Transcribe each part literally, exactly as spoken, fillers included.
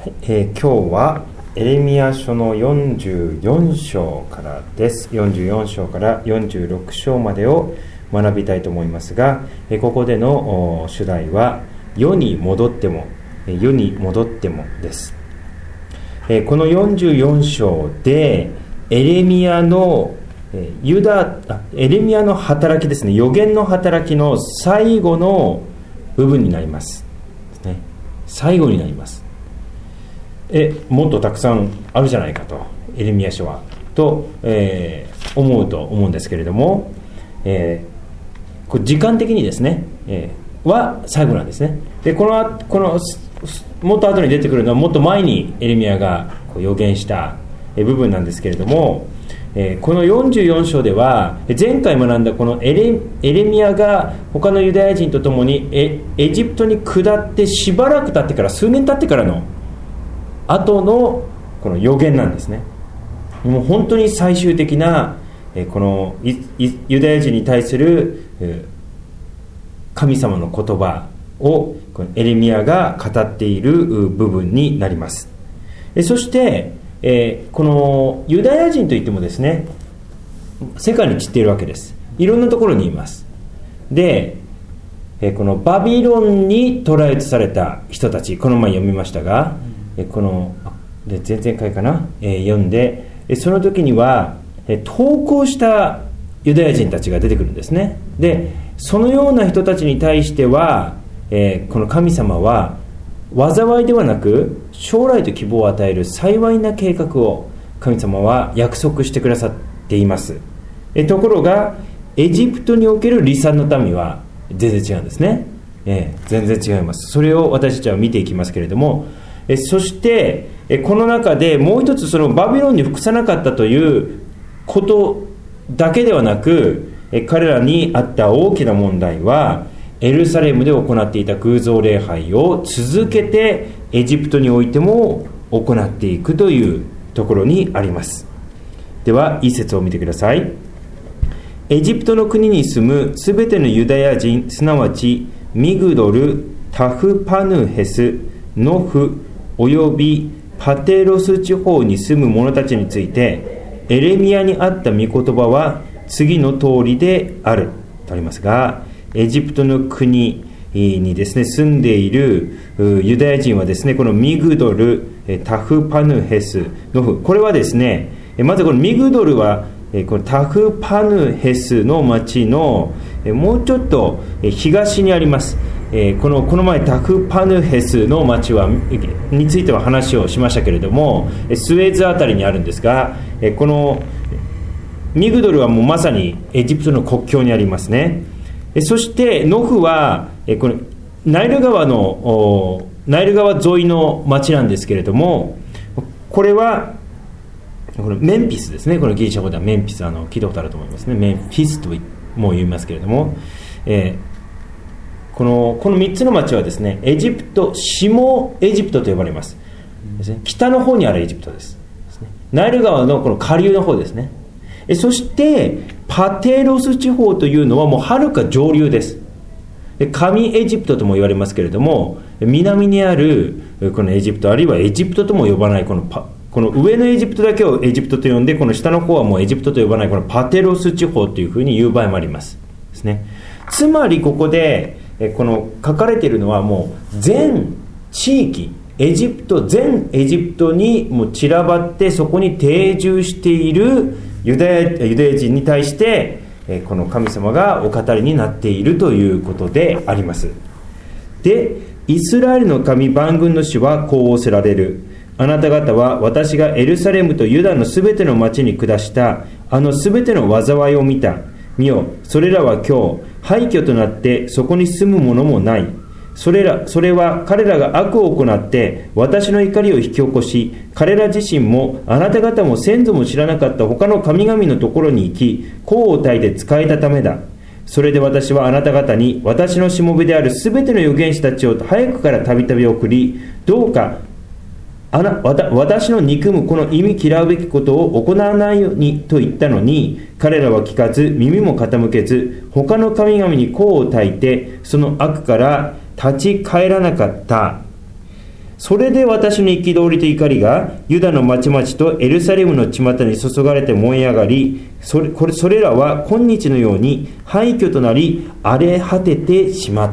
はい、えー、今日はエレミヤ書のよんじゅうよん章からです。よんじゅうよん章からよんじゅうろく章までを学びたいと思いますが、えー、ここでの主題は世に戻っても、えー、世に戻ってもです。えー、このよんじゅうよん章でエレミヤのえー、ユダあエレミヤの働きですね、預言の働きの最後の部分になりますですね。最後になります。えもっとたくさんあるじゃないかと、エレミヤ書はと、えー、思うと思うんですけれども、えー、これ時間的にですね、えー、は最後なんですね。でこのこのもっと後に出てくるのはもっと前にエレミヤがこう預言した部分なんですけれども、えー、このよんじゅうよん章では前回学んだこのエレ、エレミヤが他のユダヤ人と共に エ, エジプトに下ってしばらく経ってから、数年経ってからの後のこの預言なんですね。もう本当に最終的なこのユダヤ人に対する神様の言葉をエレミヤが語っている部分になります。そしてこのユダヤ人といってもですね、世界に散っているわけです。いろんなところにいます。でこのバビロンに捕らえされた人たち、この前読みましたが、こので前々回かな、えー、読んで、その時には投降したユダヤ人たちが出てくるんですね。でそのような人たちに対しては、えー、この神様は災いではなく将来と希望を与える幸いな計画を神様は約束してくださっています。えところがエジプトにおける離散の民は全然違うんですね。えー、全然違います。それを私たちは見ていきますけれども、えそしてえこの中でもう一つ、そのバビロンに服さなかったということだけではなく、え彼らにあった大きな問題はエルサレムで行っていた偶像礼拝を続けてエジプトにおいても行っていくというところにあります。では一節を見てください。エジプトの国に住むすべてのユダヤ人、すなわちミグドル、タフパヌヘス、ノフおよびパテロス地方に住む者たちについてエレミヤにあった御言葉は次の通りであるとありますが、エジプトの国にですね住んでいるユダヤ人はですね、このミグドル、タフパヌヘス、ノフ、これはですね、まずこのミグドルはこのタフパヌヘスの町のもうちょっと東にあります。この、この前タフパヌヘスの町はについては話をしましたけれども、スエズあたりにあるんですが、このミグドルはもうまさにエジプトの国境にありますね。そしてノフはこのナイル川のナイル川沿いの町なんですけれども、これはこれメンフィスですね。このギリシャ語ではメンフィス、あの聞いたことあると思いますね。メンフィスとも言いますけれども、えー、このこのみっつの町はですね、エジプト、下エジプトと呼ばれますですね。北の方にあるエジプトです。ナイル川のこの下流の方ですね。えそしてパテロス地方というのはもうはるか上流です。で上エジプトとも言われますけれども、南にあるこのエジプト、あるいはエジプトとも呼ばないこのパこの上のエジプトだけをエジプトと呼んで、この下の方はもうエジプトと呼ばないこのパテロス地方というふうに言う場合もありますですね。つまりここでこの書かれているのはもう全地域、エジプト全エジプトにもう散らばってそこに定住しているユダヤ、ユダヤ人に対してこの神様がお語りになっているということであります。でイスラエルの神万軍の主はこう仰せられる。あなた方は私がエルサレムとユダのすべての町に下したあのすべての災いを見た。見よ、それらは今日廃墟となってそこに住むものもない。それら、それは彼らが悪を行って私の怒りを引き起こし、彼ら自身もあなた方も先祖も知らなかった他の神々のところに行き、香を焚いて仕えたためだ。それで私はあなた方に私のしもべであるすべての預言者たちを早くからたびたび送り、どうかあな私の憎むこの忌み嫌うべきことを行わないようにと言ったのに、彼らは聞かず耳も傾けず、他の神々に香を焚いてその悪から立ち返らなかった。 それで私の憤りと怒りがユダの町々とエルサレムの巷に注がれて燃え上がり、それ、これ、それらは今日のように廃墟となり荒れ果ててしまった。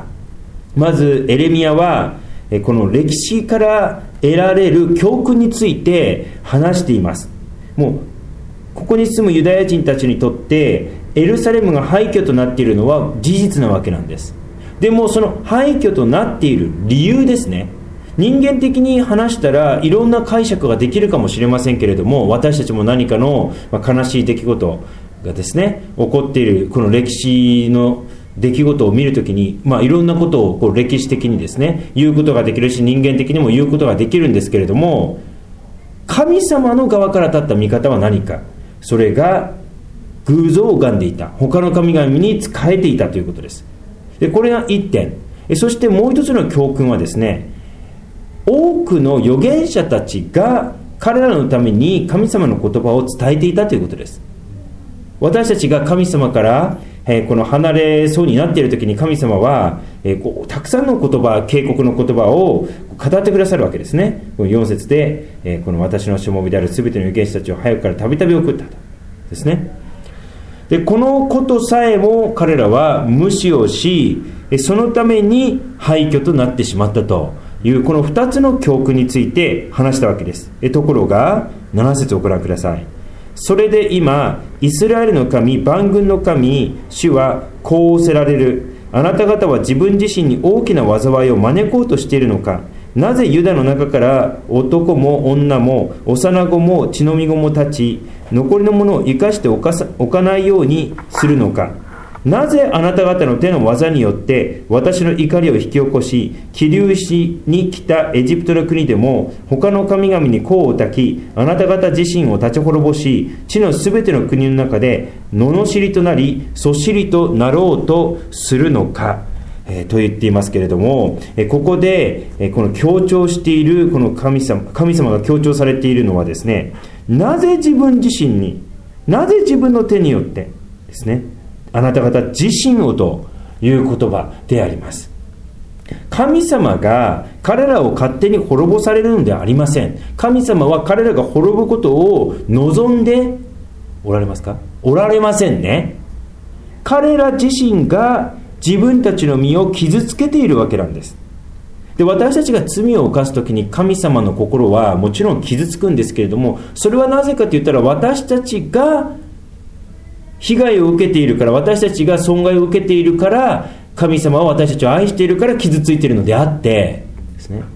まずエレミヤはこの歴史から得られる教訓について話しています。もうここに住むユダヤ人たちにとってエルサレムが廃墟となっているのは事実なわけなんです。でもその廃墟となっている理由ですね、人間的に話したらいろんな解釈ができるかもしれませんけれども、私たちも何かの悲しい出来事がですね起こっているこの歴史の出来事を見るときに、まあ、いろんなことをこう歴史的にですね言うことができるし、人間的にも言うことができるんですけれども、神様の側から立った見方は何か、それが偶像を拝んでいた、他の神々に仕えていたということです。でこれが一点。そしてもう一つの教訓はですね、多くの預言者たちが彼らのために神様の言葉を伝えていたということです。私たちが神様からえー、この離れそうになっている時に神様は、えー、こうたくさんの言葉、警告の言葉を語ってくださるわけですね。このよん節で、えー、この私のしもべであるすべての預言者たちを早くからたびたび送ったとですね。でこのことさえも彼らは無視をし、そのために廃墟となってしまったというこのふたつの教訓について話したわけです。えところがなな節をご覧ください。それで今イスラエルの神、万軍の神主はこう仰せられる。あなた方は自分自身に大きな災いを招こうとしているのか。なぜユダの中から男も女も幼子も血のみ子も立ち、残りのものを生かしておかさ、おかないようにするのか。なぜあなた方の手の技によって私の怒りを引き起こし、気流しに来たエジプトの国でも他の神々に甲を焚き、あなた方自身を立ち滅ぼし、地のすべての国の中で罵りとなりそしりとなろうとするのか、えー、と言っていますけれども、えー、ここで、えー、この強調しているこの神様、神様が強調されているのはですね、なぜ自分自身に、なぜ自分の手によってですね、あなた方自身をという言葉であります。神様が彼らを勝手に滅ぼされるのではありません。神様は彼らが滅ぶことを望んでおられますか？おられませんね。彼ら自身が自分たちの身を傷つけているわけなんです。で、私たちが罪を犯すときに神様の心はもちろん傷つくんですけれども、それはなぜかと言ったら私たちが被害を受けているから、私たちが損害を受けているから、神様は私たちを愛しているから傷ついているのであってですね。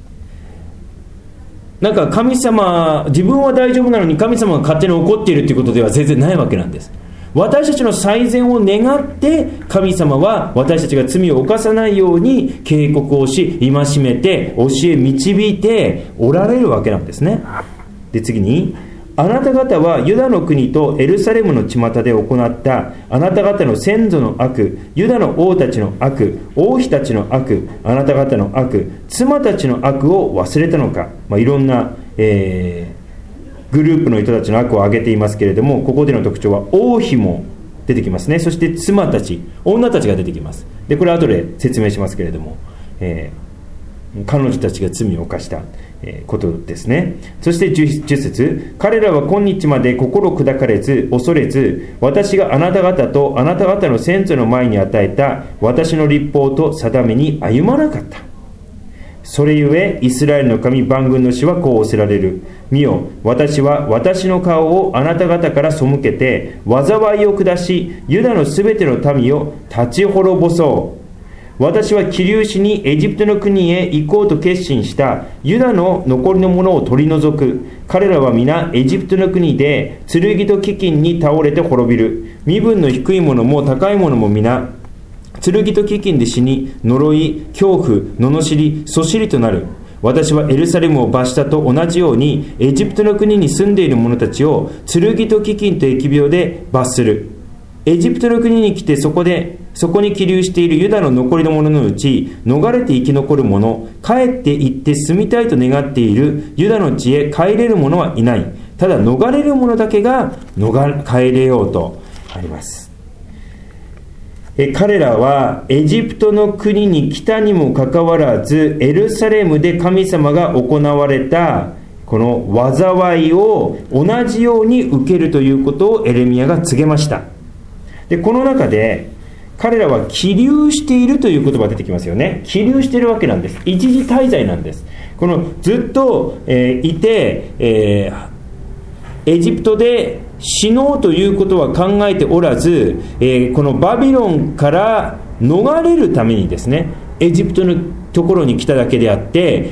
なんか神様、自分は大丈夫なのに神様が勝手に怒っているということでは全然ないわけなんです。私たちの最善を願って神様は私たちが罪を犯さないように警告をし、戒めて教え導いておられるわけなんですね。で、次に、あなた方はユダの国とエルサレムの巷で行ったあなた方の先祖の悪、ユダの王たちの悪、王妃たちの悪、あなた方の悪、妻たちの悪を忘れたのか。まあ、いろんな、えー、グループの人たちの悪を挙げていますけれども、ここでの特徴は王妃も出てきますね。そして妻たち、女たちが出てきます。で、これは後で説明しますけれども、えー、彼女たちが罪を犯したことですね。そしてじゅっ節、彼らは今日まで心砕かれず恐れず、私があなた方とあなた方の先祖の前に与えた私の律法と定めに歩まなかった。それゆえイスラエルの神万軍の主はこう仰せられる。見よ、私は私の顔をあなた方から背けて災いを下し、ユダのすべての民を立ち滅ぼそう。私は気流しにエジプトの国へ行こうと決心したユダの残りのものを取り除く。彼らは皆エジプトの国で剣と飢饉に倒れて滅びる。身分の低い者も高い者も皆剣と飢饉で死に、呪い、恐怖、罵り、そしりとなる。私はエルサレムを罰したと同じようにエジプトの国に住んでいる者たちを剣と飢饉と疫病で罰する。エジプトの国に来てそこでそこに起立しているユダの残りの者のうち逃れて生き残る者、帰って行って住みたいと願っているユダの地へ帰れる者はいない。ただ逃れる者だけが逃れ帰れようとあります。 え彼らはエジプトの国に来たにもかかわらず、エルサレムで神様が行われたこの災いを同じように受けるということをエレミヤが告げました。でこの中で彼らは起立しているという言葉が出てきますよね。起立しているわけなんです。一時滞在なんです。このずっと、えー、いて、えー、エジプトで死のうということは考えておらず、えー、このバビロンから逃れるためにですね、エジプトのところに来ただけであって、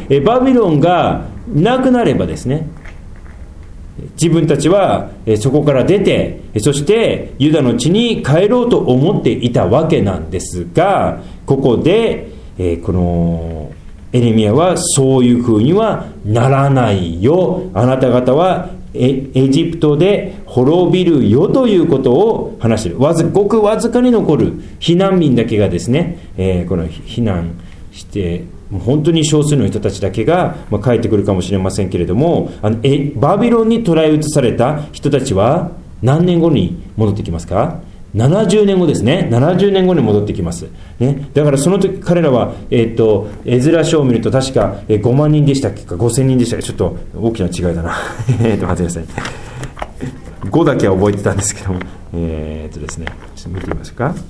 えー、バビロンがなくなればですね、自分たちはそこから出て、そしてユダの地に帰ろうと思っていたわけなんですが、ここでこのエレミヤはそういうふうにはならないよ、あなた方はエジプトで滅びるよということを話している。わずごくわずかに残る避難民だけがですね、えー、この避難して本当に少数の人たちだけが、まあ、帰ってくるかもしれませんけれども、あのえバビロンに捕らえ移された人たちは何年後に戻ってきますか？ななじゅうねんごですね。ななじゅうねんごに戻ってきます、ね、だからその時彼らは、えー、とエズラ書を見ると確かごまんにんでしたっけかごせんにんでしたっけ、ちょっと大きな違いだなえっと待ってくださいごだけは覚えてたんですけども、えー、っとですねちょっと見てみますか。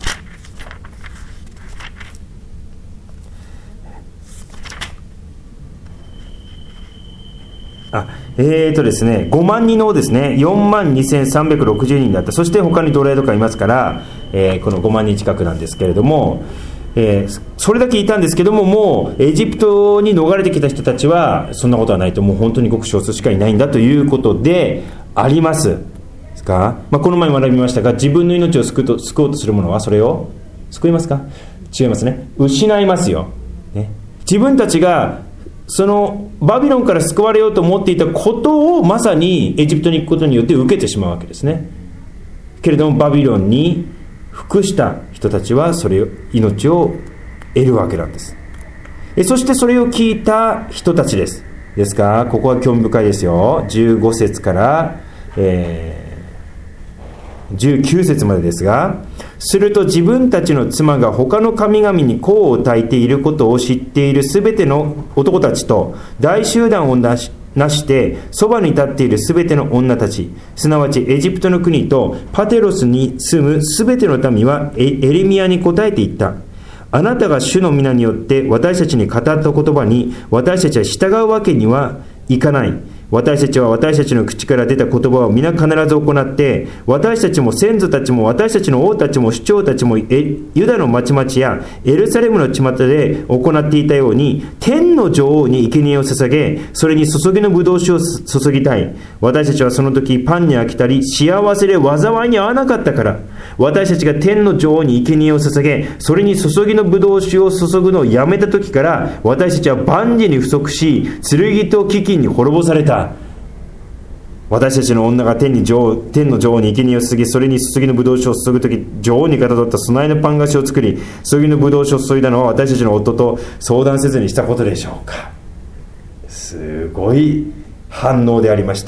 あえーとですね、ごまんにんのですね、よんまんにせんさんびゃくろくじゅうにんだった。そして他に奴隷とかいますから、えー、このごまんにん近くなんですけれども、えー、それだけいたんですけども、もうエジプトに逃れてきた人たちはそんなことはないと、もう本当にごく少数しかいないんだということでありますですか。まあ、この前学びましたが、自分の命を救うと、救おうとする者はそれを救いますか？違いますね。失いますよ、ね、自分たちがそのバビロンから救われようと思っていたことをまさにエジプトに行くことによって受けてしまうわけですね。けれどもバビロンに服した人たちはそれを命を得るわけなんです。えそしてそれを聞いた人たちですですから、ここは興味深いですよ。じゅうご節から、えーじゅうきゅう節までですが、すると自分たちの妻が他の神々に香を焚いていることを知っているすべての男たちと大集団をなしなしてそばに立っているすべての女たち、すなわちエジプトの国とパテロスに住むすべての民はエレミヤに答えていった。あなたが主の皆によって私たちに語った言葉に私たちは従うわけにはいかない。私たちは私たちの口から出た言葉を皆必ず行って、私たちも先祖たちも私たちの王たちも首長たちもユダの町々やエルサレムの巷で行っていたように、天の女王に生贄を捧げ、それに注ぎの葡萄酒を注ぎたい。私たちはその時パンに飽きたり幸せで災いに合わなかったから、私たちが天の女王に生贄を捧げ、それに注ぎの葡萄酒を注ぐのをやめた時から、私たちは万事に不足し、剣と飢饉に滅ぼされた。私たちの女が天に女王天の女王に生贄を注ぎ、それに注ぎの葡萄酒を注ぐとき、女王にかたどった備えのパン菓子を作り、注ぎの葡萄酒を注いだのは私たちの夫と相談せずにしたことでしょうか。すごい反応でありました。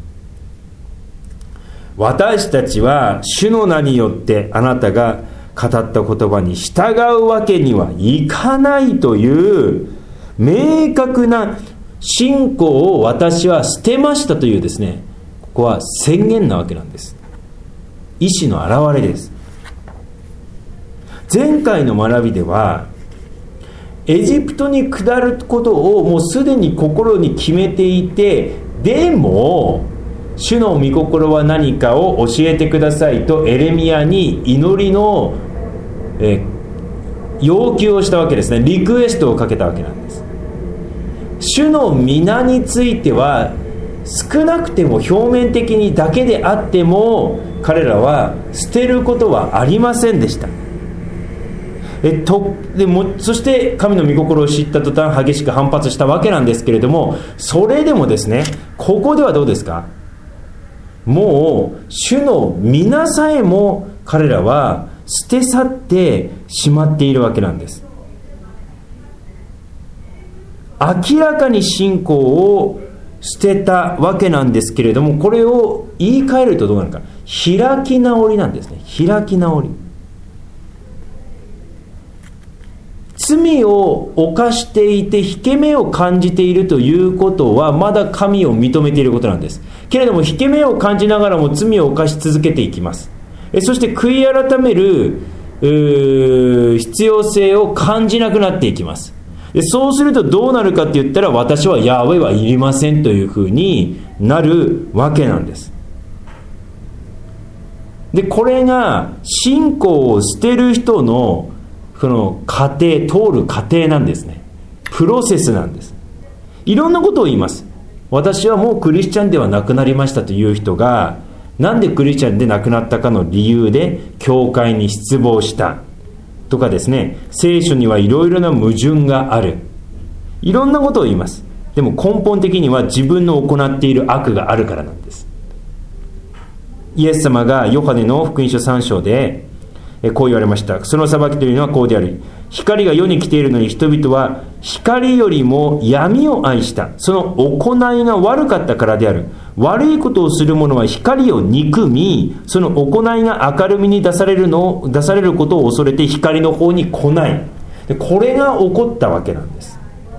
私たちは主の名によってあなたが語った言葉に従うわけにはいかないという明確な信仰を私は捨てましたというですね、ここは宣言なわけなんです。意志の表れです。前回の学びではエジプトに下ることをもうすでに心に決めていて、でも主の御心は何かを教えてくださいとエレミヤに祈りの、え要求をしたわけですね。リクエストをかけたわけなんです。主の皆については少なくても表面的にだけであっても彼らは捨てることはありませんでした。えっと、でもそして神の御心を知った途端激しく反発したわけなんですけれども、それでもですね、ここではどうですか。もう主の皆さえも彼らは捨て去ってしまっているわけなんです。明らかに信仰を捨てたわけなんですけれども、これを言い換えるとどうなるか。開き直りなんですね。開き直り。 罪を犯していて引け目を感じているということはまだ神を認めていることなんです。けれども引け目を感じながらも罪を犯し続けていきます。そして悔い改める必要性を感じなくなっていきます。でそうするとどうなるかって言ったら、私はヤーウェはいりませんというふうになるわけなんです。でこれが信仰を捨てる人のこの過程、通る過程なんですね。プロセスなんです。いろんなことを言います。私はもうクリスチャンではなくなりましたという人が、なんでクリスチャンでなくなったかの理由で教会に失望したとかですね、聖書にはいろいろな矛盾がある、いろんなことを言います。でも根本的には自分の行っている悪があるからなんです。イエス様がヨハネの福音書さん章でこう言われました。その裁きというのはこうである。光が世に来ているのに人々は光よりも闇を愛した。その行いが悪かったからである。悪いことをする者は光を憎み、その行いが明るみに出されるの出されることを恐れて光の方に来ない。でこれが起こったわけなんです。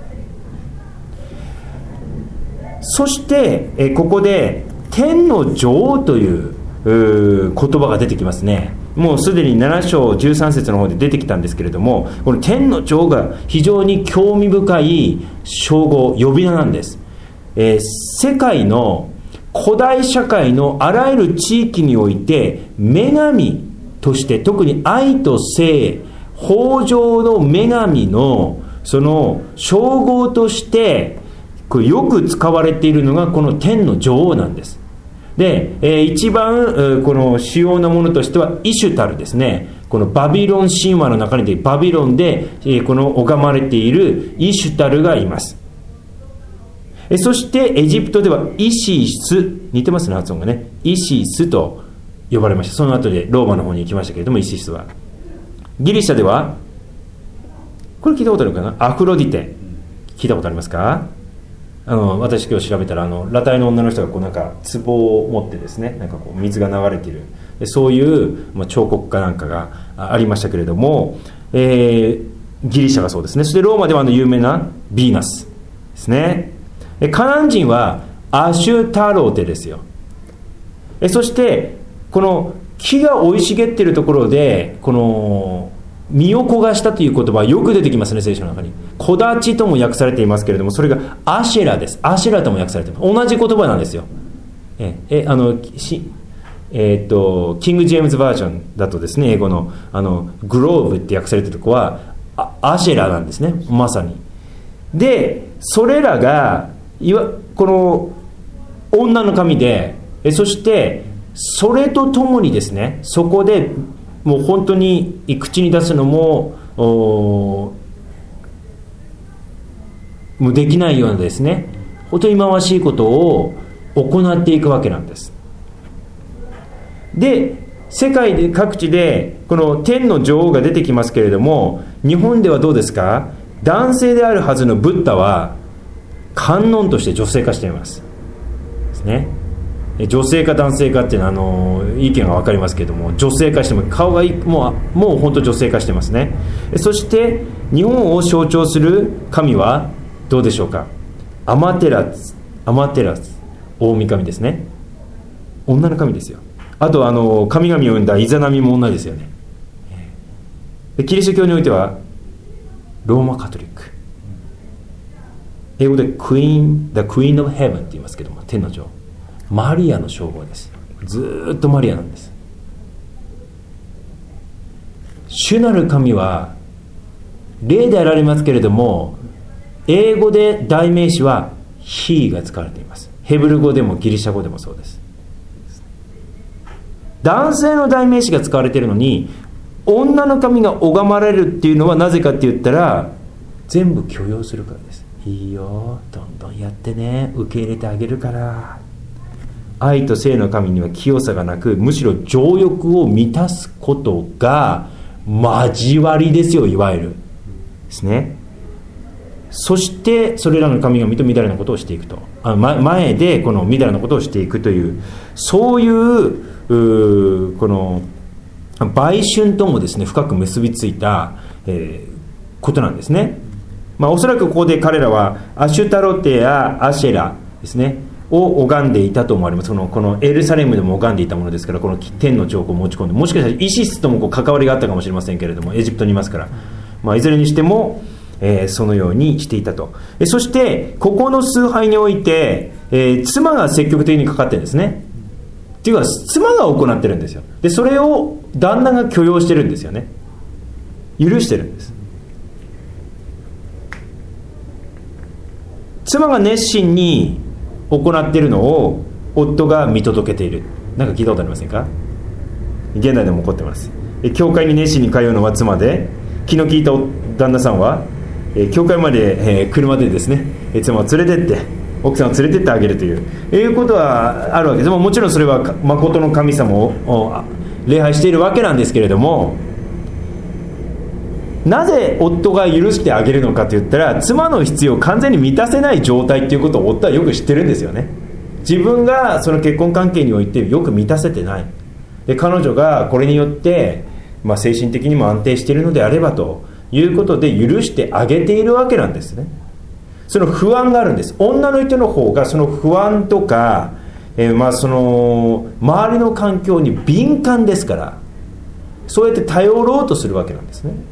そしてえここで天の女王という言葉が出てきますね。もうすでになな章じゅうさん節の方で出てきたんですけれども、この天の女王が非常に興味深い称号、呼び名なんです。えー、世界の古代社会のあらゆる地域において女神として、特に愛と性、豊穣の女神のその称号としてこれよく使われているのがこの天の女王なんです。で、えー、一番、えー、この主要なものとしてはイシュタルですね。このバビロン神話の中にでバビロンで、えー、この拝まれているイシュタルがいます。えー、そしてエジプトではイシス、似てますね、発音がね。イシスと呼ばれました。その後でローマの方に行きましたけれども、イシスはギリシャではこれ聞いたことあるかな、アフロディテ、聞いたことありますか？あの私今日調べたら、あの裸体の女の人がこうなんか壺を持ってですね、なんかこう水が流れている、そういう、まあ、彫刻家なんかがありましたけれども、えー、ギリシャがそうですね。そしてローマではあの有名なヴィーナスですね。カナン人はアシュタローテですよ。えそしてこの木が生い茂っているところでこの身を焦がしたという言葉はよく出てきますね、聖書の中に。木立とも訳されていますけれども、それがアシェラです。アシェラとも訳されています。同じ言葉なんですよ。ええあのしえー、っとキング・ジェームズバージョンだとですね、英語のあのグローブって訳されているところはあアシェラなんですね、まさに。でそれらがいわこの女の神で、えそしてそれとともにですね、そこでもう本当に口に出すのももうできないようなですね、本当に忌まわしいことを行っていくわけなんです。で世界で各地でこの天の女王が出てきますけれども、日本ではどうですか？男性であるはずのブッダは観音として女性化していますですね。女性か男性かっていうのはあの意見が分かりますけれども、女性化しても顔がもう、もう本当女性化してますね。そして日本を象徴する神はどうでしょうか？アマテラス、アマテラス大神ですね。女の神ですよ。あとあの神々を生んだイザナミも女ですよね。でキリスト教においてはローマカトリック、英語で Queen, the Queen of Heaven って言いますけども、天の女王、マリアの称号です。ずーっとマリアなんです。主なる神は霊であられますけれども、英語で代名詞は He が使われています。ヘブル語でもギリシャ語でもそうです。男性の代名詞が使われているのに、女の神が拝まれるっていうのはなぜかって言ったら、全部許容するからです。いいよ、どんどんやってね、受け入れてあげるから。愛と性の神には清さがなく、むしろ情欲を満たすことが交わりですよ、いわゆるですね。そしてそれらの神々とみだらなことをしていくと、あ前でこのみだらなことをしていくという、そういう、うこの売春ともですね深く結びついた、えー、 ことなんですね。まあ、おそらくここで彼らはアシュタロテやアシェラですねを拝んでいたと思われます。この、このエルサレムでも拝んでいたものですから、この天の彫刻を持ち込んで、もしかしたらイシスともこう関わりがあったかもしれませんけれども、エジプトにいますから、まあ、いずれにしても、えー、そのようにしていたと。えそしてここの崇拝において、えー、妻が積極的にかかってるんですね。っていうか妻が行ってるんですよ。でそれを旦那が許容してるんですよね。許してるんです。妻が熱心に行っているのを夫が見届けている。なんか聞いたことありませんか？現代でも起こってます。教会に熱心に通うのは妻で、気の利いた旦那さんは教会まで車でですね妻を連れてって奥さんを連れてってあげるといういうことはあるわけです。もちろんそれは誠の神様を礼拝しているわけなんですけれども、なぜ夫が許してあげるのかといったら、妻の必要を完全に満たせない状態ということを夫はよく知ってるんですよね。自分がその結婚関係においてよく満たせてない。で彼女がこれによって、まあ、精神的にも安定しているのであればということで許してあげているわけなんですね。その不安があるんです。女の人の方がその不安とか、えー、まあその周りの環境に敏感ですから、そうやって頼ろうとするわけなんですね。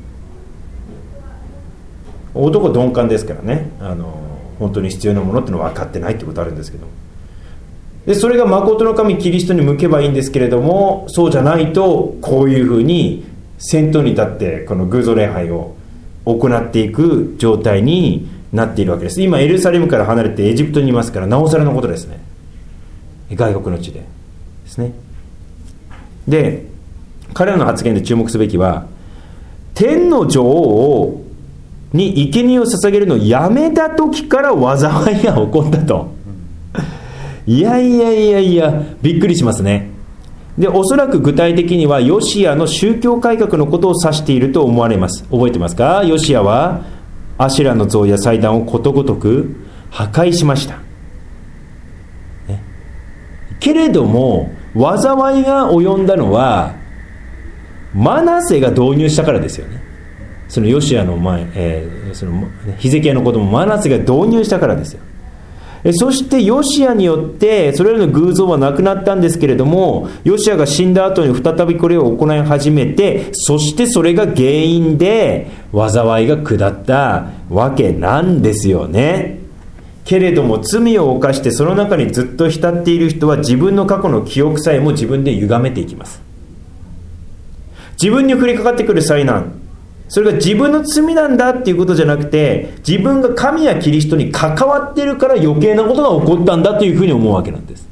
男は鈍感ですからね、あの本当に必要なものっていうのは分かってないってことあるんですけど、でそれが誠の神キリストに向けばいいんですけれども、そうじゃないとこういうふうに先頭に立ってこの偶像礼拝を行っていく状態になっているわけです。今エルサレムから離れてエジプトにいますから、なおさらのことですね。外国の地でですね。で彼らの発言で注目すべきは、天の女王に生贄を捧げるのをやめた時から災いが起こったと。いやいやいやいや、びっくりしますね。でおそらく具体的にはヨシアの宗教改革のことを指していると思われます。覚えてますか？ヨシアはアシェラの像や祭壇をことごとく破壊しました、ね、けれども災いが及んだのはマナセが導入したからですよね。そのヨシアの前、えー、そのヒゼキヤの子供マナセが導入したからですよ。そしてヨシアによってそれらの偶像はなくなったんですけれども、ヨシアが死んだ後に再びこれを行い始めて、そしてそれが原因で災いが下ったわけなんですよね。けれども罪を犯してその中にずっと浸っている人は自分の過去の記憶さえも自分で歪めていきます。自分に降りかかってくる災難、それが自分の罪なんだっていうことじゃなくて、自分が神やキリストに関わっているから余計なことが起こったんだというふうに思うわけなんです。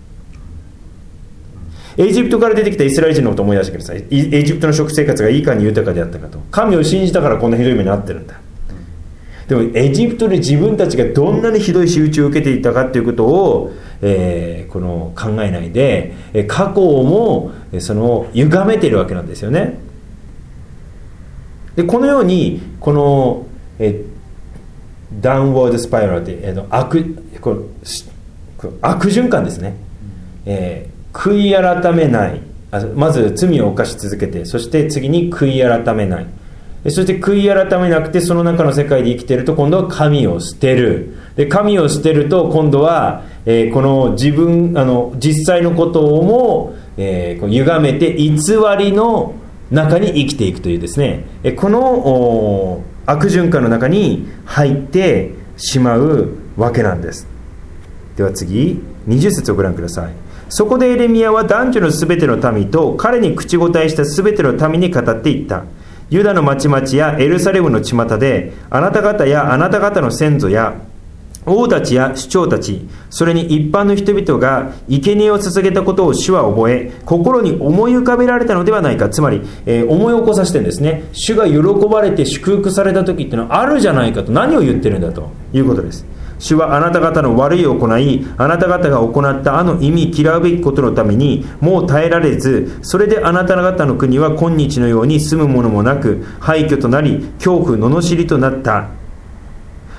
エジプトから出てきたイスラエル人のことを思い出してください。エジプトの食生活がいかに豊かであったかと。神を信じたからこんなひどい目に遭ってるんだ。でもエジプトで自分たちがどんなにひどい仕打ちを受けていたかということを、えー、この考えないで過去をもその歪めているわけなんですよね。でこのようにこのえダウンワードスパイラルという、えー、悪, この悪循環ですね、えー、悔い改めない、あまず罪を犯し続けて、そして次に悔い改めない、そして悔い改めなくてその中の世界で生きていると今度は神を捨てる。で神を捨てると今度は、えー、この自分あの実際のことをも、えー、こう歪めて偽りの中に生きていくというですね、この悪循環の中に入ってしまうわけなんです。では次にじゅっ節をご覧ください。そこでエレミヤは男女のすべての民と彼に口答えしたすべての民に語っていった。ユダの町々やエルサレムの巷で、あなた方やあなた方の先祖や王たちや首長たち、それに一般の人々が生贄を捧げたことを主は覚え、心に思い浮かべられたのではないか。つまり、えー、思い起こさせてるんですね。主が喜ばれて祝福された時っていうのはあるじゃないかと。何を言ってるんだということです。主はあなた方の悪い行い、あなた方が行ったあの意味嫌うべきことのためにもう耐えられず、それであなた方の国は今日のように住むものもなく廃墟となり、恐怖罵りとなった。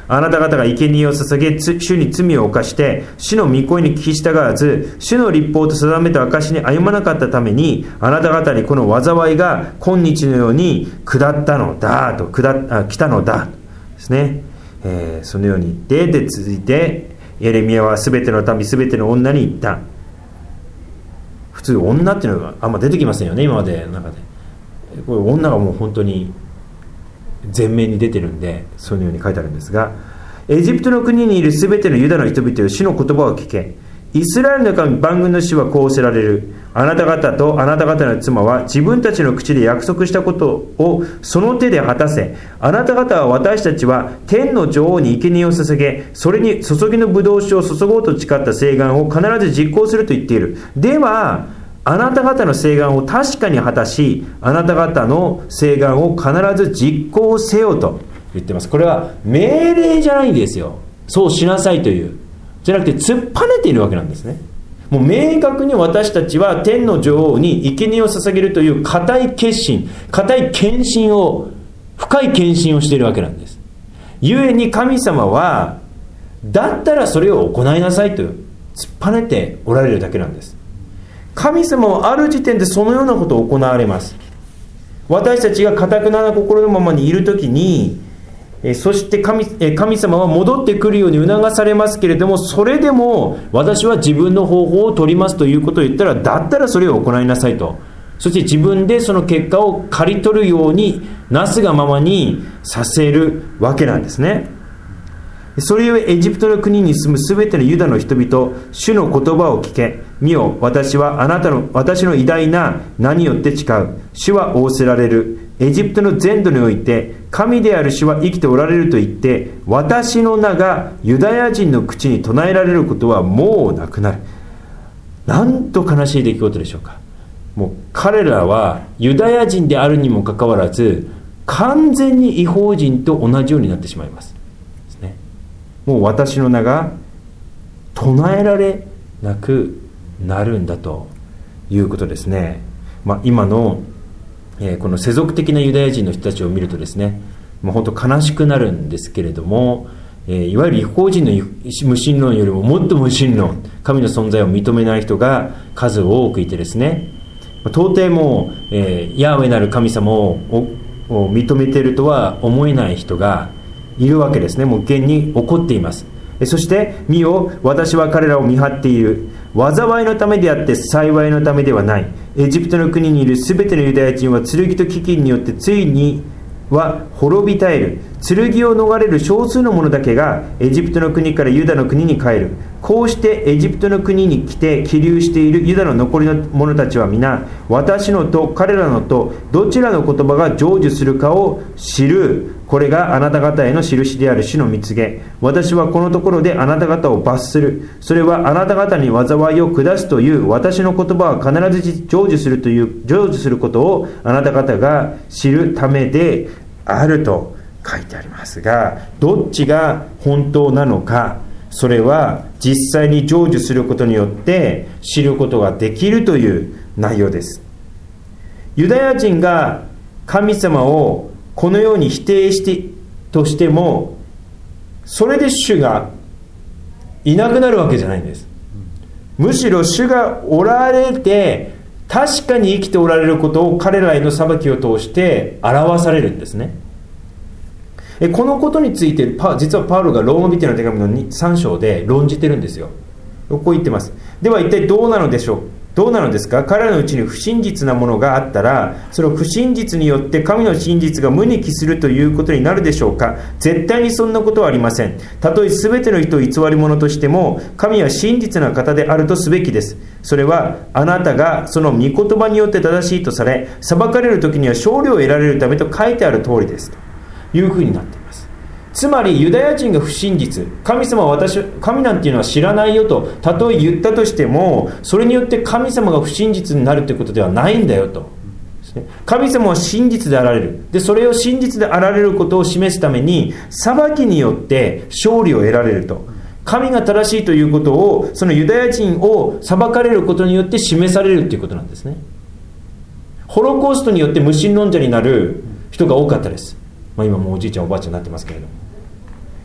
あなた方が生贄を捧げ主に罪を犯して主の御声に聞き従わず主の律法と定めた証に歩まなかったためにあなた方にこの災いが今日のように下ったのだと下っあ来たのだですね、えー、そのように言ってで続いてエレミヤはすべての民すべての女に言った。普通女っていうのがあんま出てきませんよね今までの中で。これ女がもう本当に前面に出てるんでそのように書いてあるんですが、エジプトの国にいるすべてのユダの人々よ主の言葉を聞け。イスラエルの神万軍の主はこうおせられる。あなた方とあなた方の妻は自分たちの口で約束したことをその手で果たせ。あなた方は私たちは天の女王に生贄を捧げそれに注ぎの葡萄酒を注ごうと誓った誓願を必ず実行すると言っている。ではあなた方の誓願を確かに果たしあなた方の誓願を必ず実行せよと言ってます。これは命令じゃないんですよ。そうしなさいというじゃなくて突っぱねているわけなんですね。もう明確に私たちは天の女王に生贄を捧げるという固い決心固い献身を深い献身をしているわけなんです。ゆえに神様はだったらそれを行いなさいと突っぱねておられるだけなんです。神様はある時点でそのようなことを行われます。私たちが堅くなな心のままにいるときにえそして 神, 神様は戻ってくるように促されますけれども、それでも私は自分の方法を取りますということを言ったらだったらそれを行いなさいと。そして自分でその結果を刈り取るようになすがままにさせるわけなんですね。それゆえエジプトの国に住むすべてのユダの人々、主の言葉を聞け。見よ、私はあなたの私の偉大な名によって誓う。主は仰せられる。エジプトの全土において神である主は生きておられると言って私の名がユダヤ人の口に唱えられることはもうなくなる。なんと悲しい出来事でしょうか。もう彼らはユダヤ人であるにもかかわらず完全に異邦人と同じようになってしまいますですね。もう私の名が唱えられなくなるんだということですね。まあ、今のえー、この世俗的なユダヤ人の人たちを見るとですね、もう本当悲しくなるんですけれども、えー、いわゆる異邦人の無神論よりももっと無神論、神の存在を認めない人が数多くいてですね、到底もう、えー、ヤーウェなる神様をを認めているとは思えない人がいるわけですね。もう現に起こっています。そして見よ、私は彼らを見張っている。災いのためであって幸いのためではない。エジプトの国にいるすべてのユダヤ人は剣と飢饉によってついには滅び絶える。剣を逃れる少数の者だけがエジプトの国からユダの国に帰る。こうしてエジプトの国に来て起立しているユダの残りの者たちは皆私のと彼らのとどちらの言葉が成就するかを知る。これがあなた方への印である主の蜜げ。私はこのところであなた方を罰する。それはあなた方に災いを下すという私の言葉は必ず成就するという成就することをあなた方が知るためであると書いてありますが、どっちが本当なのか、それは実際に成就することによって知ることができるという内容です。ユダヤ人が神様をこのように否定してとしても、それで主がいなくなるわけじゃないんです。むしろ主がおられて確かに生きておられることを彼らへの裁きを通して表されるんですね。このことについて実はパウロがローマ人への手紙のさん章で論じてるんですよ。こう言ってます。では一体どうなのでしょうどうなのですか。彼らのうちに不真実なものがあったら、その不真実によって神の真実が無に帰するということになるでしょうか。絶対にそんなことはありません。たとえ全ての人を偽り者としても、神は真実な方であるとすべきです。それはあなたがその御言葉によって正しいとされ、裁かれる時には勝利を得られるためと書いてある通りですというふうになっています。つまりユダヤ人が不真実、神様は私神なんていうのは知らないよとたとえ言ったとしても、それによって神様が不真実になるということではないんだよと。神様は真実であられる。でそれを真実であられることを示すために裁きによって勝利を得られると。神が正しいということをそのユダヤ人を裁かれることによって示されるということなんですね。ホロコーストによって無神論者になる人が多かったです。まあ、今もうおじいちゃんおばあちゃんになってますけれども、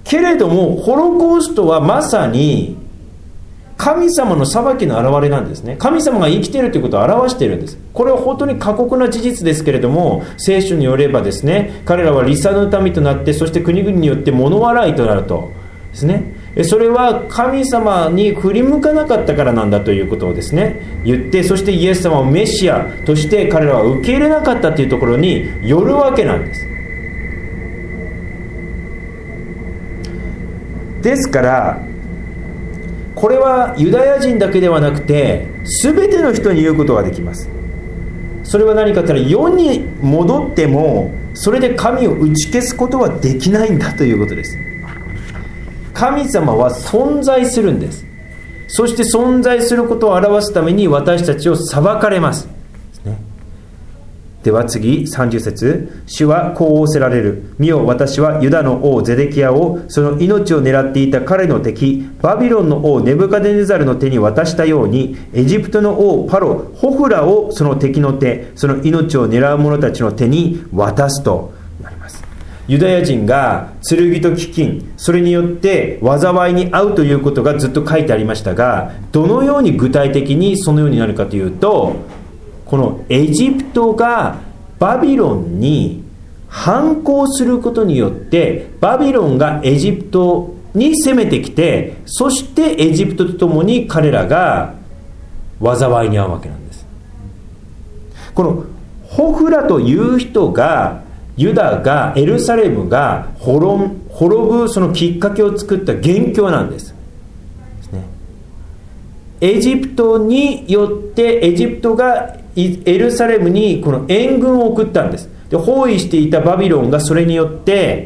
けれどもホロコーストはまさに神様の裁きの表れなんですね。神様が生きているということを表しているんです。これは本当に過酷な事実ですけれども、聖書によればですね、彼らは離散の民となって、そして国々によって物笑いとなるとですね、それは神様に振り向かなかったからなんだということをですね言って、そしてイエス様をメシアとして彼らは受け入れなかったというところによるわけなんです。ですからこれはユダヤ人だけではなくて全ての人に言うことができます。それは何かというと、世に戻ってもそれで神を打ち消すことはできないんだということです。神様は存在するんです。そして存在することを表すために私たちを裁かれます。では次さんじゅう節、主はこう仰せられる。見よ、私はユダの王ゼデキヤをその命を狙っていた彼の敵バビロンの王ネブカデネザルの手に渡したように、エジプトの王パロホフラをその敵の手、その命を狙う者たちの手に渡すとなります。ユダヤ人が剣と飢饉、それによって災いに遭うということがずっと書いてありましたが、どのように具体的にそのようになるかというと、このエジプトがバビロンに反抗することによって、バビロンがエジプトに攻めてきて、そしてエジプトとともに彼らが災いに遭うわけなんです。このホフラという人が、ユダがエルサレムが滅ぶそのきっかけを作った元凶なんです。エジプトによってエジプトがエルサレムにこの援軍を送ったんです。で、包囲していたバビロンがそれによって、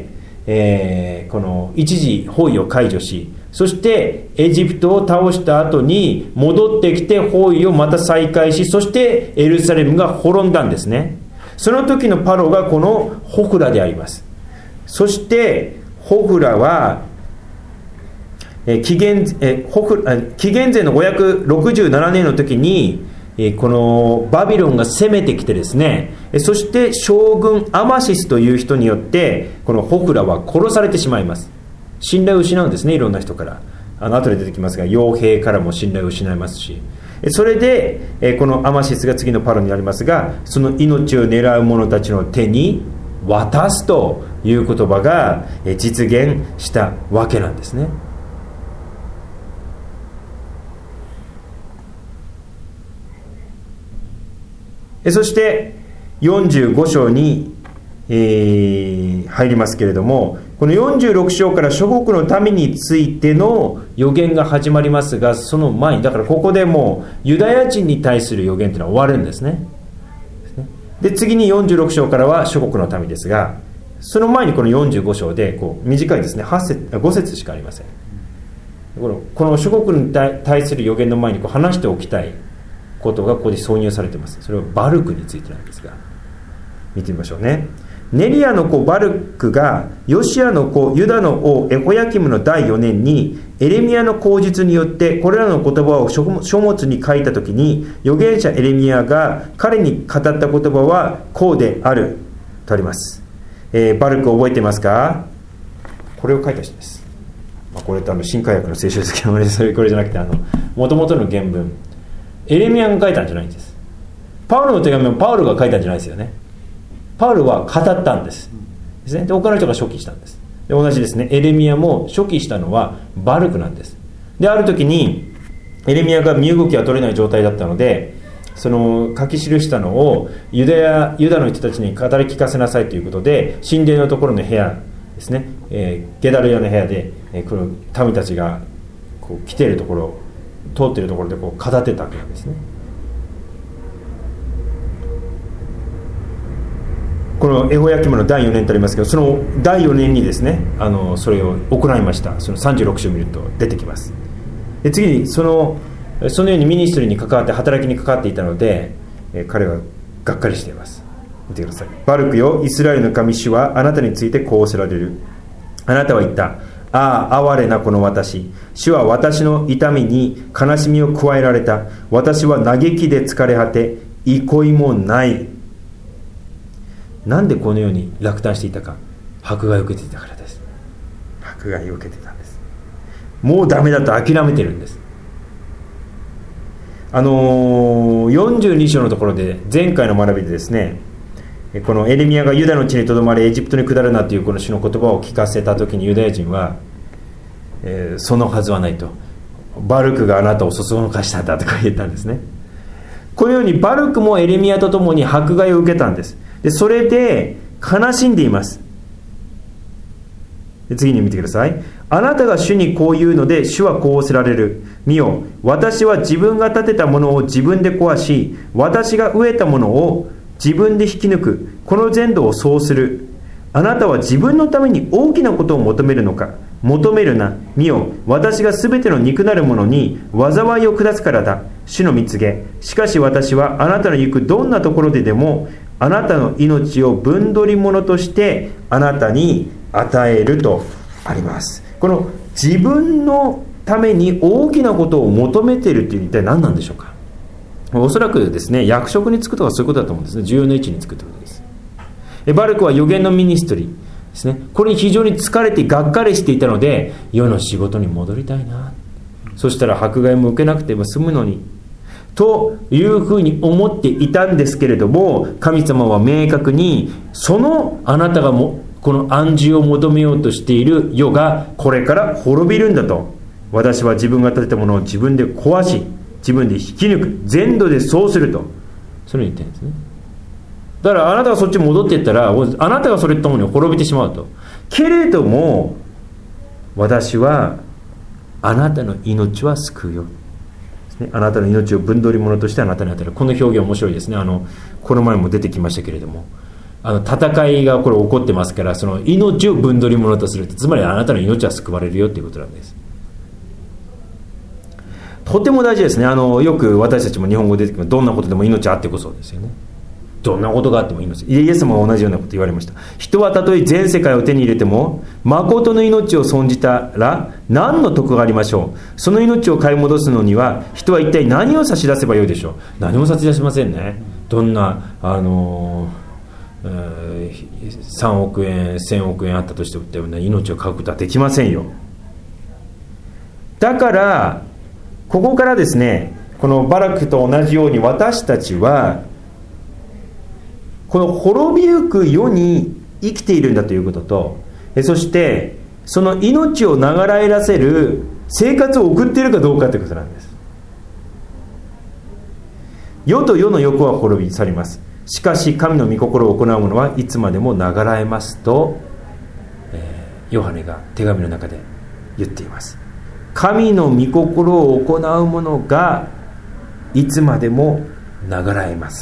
えー、この一時包囲を解除し、そしてエジプトを倒した後に戻ってきて包囲をまた再開し、そしてエルサレムが滅んだんですね。その時のパロがこのホフラであります。そしてホフラは紀元、えホフ紀元前のごひゃくろくじゅうななねんの時に、このバビロンが攻めてきてですね、そして将軍アマシスという人によってこのホフラは殺されてしまいます。信頼を失うんですね、いろんな人から。あの後で出てきますが、傭兵からも信頼を失いますし、それでこのアマシスが次のパロになりますが、その命を狙う者たちの手に渡すという言葉が実現したわけなんですね。そしてよんじゅうご章に、えー、入りますけれども、このよんじゅうろく章から諸国の民についての予言が始まりますが、その前に、だからここでもうユダヤ人に対する予言というのは終わるんですね。で、次によんじゅうろく章からは諸国の民ですが、その前にこのよんじゅうご章でこう短いですね、はち節ご節しかありません。この、この諸国に対する予言の前にこう話しておきたいことがここで挿入されています。それはバルクについてなんですが、見てみましょうね。ネリアの子バルクがヨシアの子ユダの王エホヤキムのだいよねんにエレミヤの口述によってこれらの言葉を書物に書いたときに、預言者エレミヤが彼に語った言葉はこうであるとあります。えー、バルク覚えてますか？これを書いた人です。まあ、これってあの新海訳の聖書ですけど、それこれじゃなくて、あの元々の原文、エレミヤが書いたんじゃないんです。パウロの手紙もパウロが書いたんじゃないですよね。パウロは語ったんですですね。で、他の人が書記したんです。で、同じですね、エレミヤも書記したのはバルクなんです。で、ある時にエレミヤが身動きが取れない状態だったので、その書き記したのをユダヤユダの人たちに語り聞かせなさいということで、神殿のところの部屋ですね、えー、ゲダルヤの部屋で、えー、この民たちがこう来ているところ、通っているところでこう語ってたわけなんですね。このエホヤキムのだいよねんとありますけど、そのだいよねんにですね、あのそれを行いました。そのさんじゅうろく章を見ると出てきます。で、次にそのそのようにミニストリーに関わって働きに関わっていたので、え彼はがっかりしています。見てください。バルクよ、イスラエルの神主はあなたについてこうおせられる。あなたは言った。ああ、哀れなこの私。主は私の痛みに悲しみを加えられた。私は嘆きで疲れ果て、憩いもない。なんでこのように落胆していたか。迫害を受けていたからです。迫迫害を受けてたんです。もうダメだと諦めてるんです。あのー、よんじゅうに章のところで前回の学びでですね、このエレミヤがユダの地にとどまりエジプトに下るなというこの主の言葉を聞かせた時にユダヤ人は、えー、そのはずはないと、バルクがあなたをそそのかしたんだとか言ったんですね。このようにバルクもエレミヤとともに迫害を受けたんです。でそれで悲しんでいます。で次に見てください。あなたが主にこう言うので主はこう仰せられる。見よ、私は自分が建てたものを自分で壊し、私が植えたものを自分で引き抜く。この全土をそうする。あなたは自分のために大きなことを求めるのか。求めるな。見よ、私がすべての肉なるものに災いを下すからだ。主の蜜げ。しかし私はあなたの行くどんなところででもあなたの命を分取り物としてあなたに与えるとあります。この自分のために大きなことを求めているというのは一体何なんでしょうか。おそらくですね、役職に就くとかそういうことだと思うんですね。重要な位置に就くということです。バルクは預言のミニストリーですね、これに非常に疲れてがっかりしていたので、世の仕事に戻りたいな、そしたら迫害も受けなくても済むのにというふうに思っていたんですけれども、神様は明確にそのあなたがもこの安住を求めようとしている世がこれから滅びるんだと。私は自分が建てたものを自分で壊し、自分で引き抜く、全土でそうすると、それを言ってるんですね。だからあなたがそっちに戻っていったら、あなたがそれとともに滅びてしまうと。けれども私はあなたの命は救うよ、あなたの命を分取り物としてあなたに与える。この表現面白いですね。あのこの前も出てきましたけれども、あの戦いがこれ起こってますから、その命を分取り物とする、つまりあなたの命は救われるよということなんです。とても大事ですね。あのよく私たちも日本語で出てきます。どんなことでも命あってこそですよね。どんなことがあっても命。イエス様は同じようなこと言われました。人はたとえ全世界を手に入れても誠の命を損じたら何の得がありましょう。その命を買い戻すのには人は一体何を差し出せばよいでしょう。何も差し出しませんね。どんなあのーえー、さんおくえんせんおくえんあったとしても、ね、命を買うことはできませんよ。だからここからですね、このバラクと同じように私たちはこの滅びゆく世に生きているんだということと、そしてその命を長らえらせる生活を送っているかどうかということなんです。世と世の欲は滅び去ります。しかし神の御心を行う者はいつまでも長らえますと、えー、ヨハネが手紙の中で言っています。神の御心を行う者がいつまでも長らえます。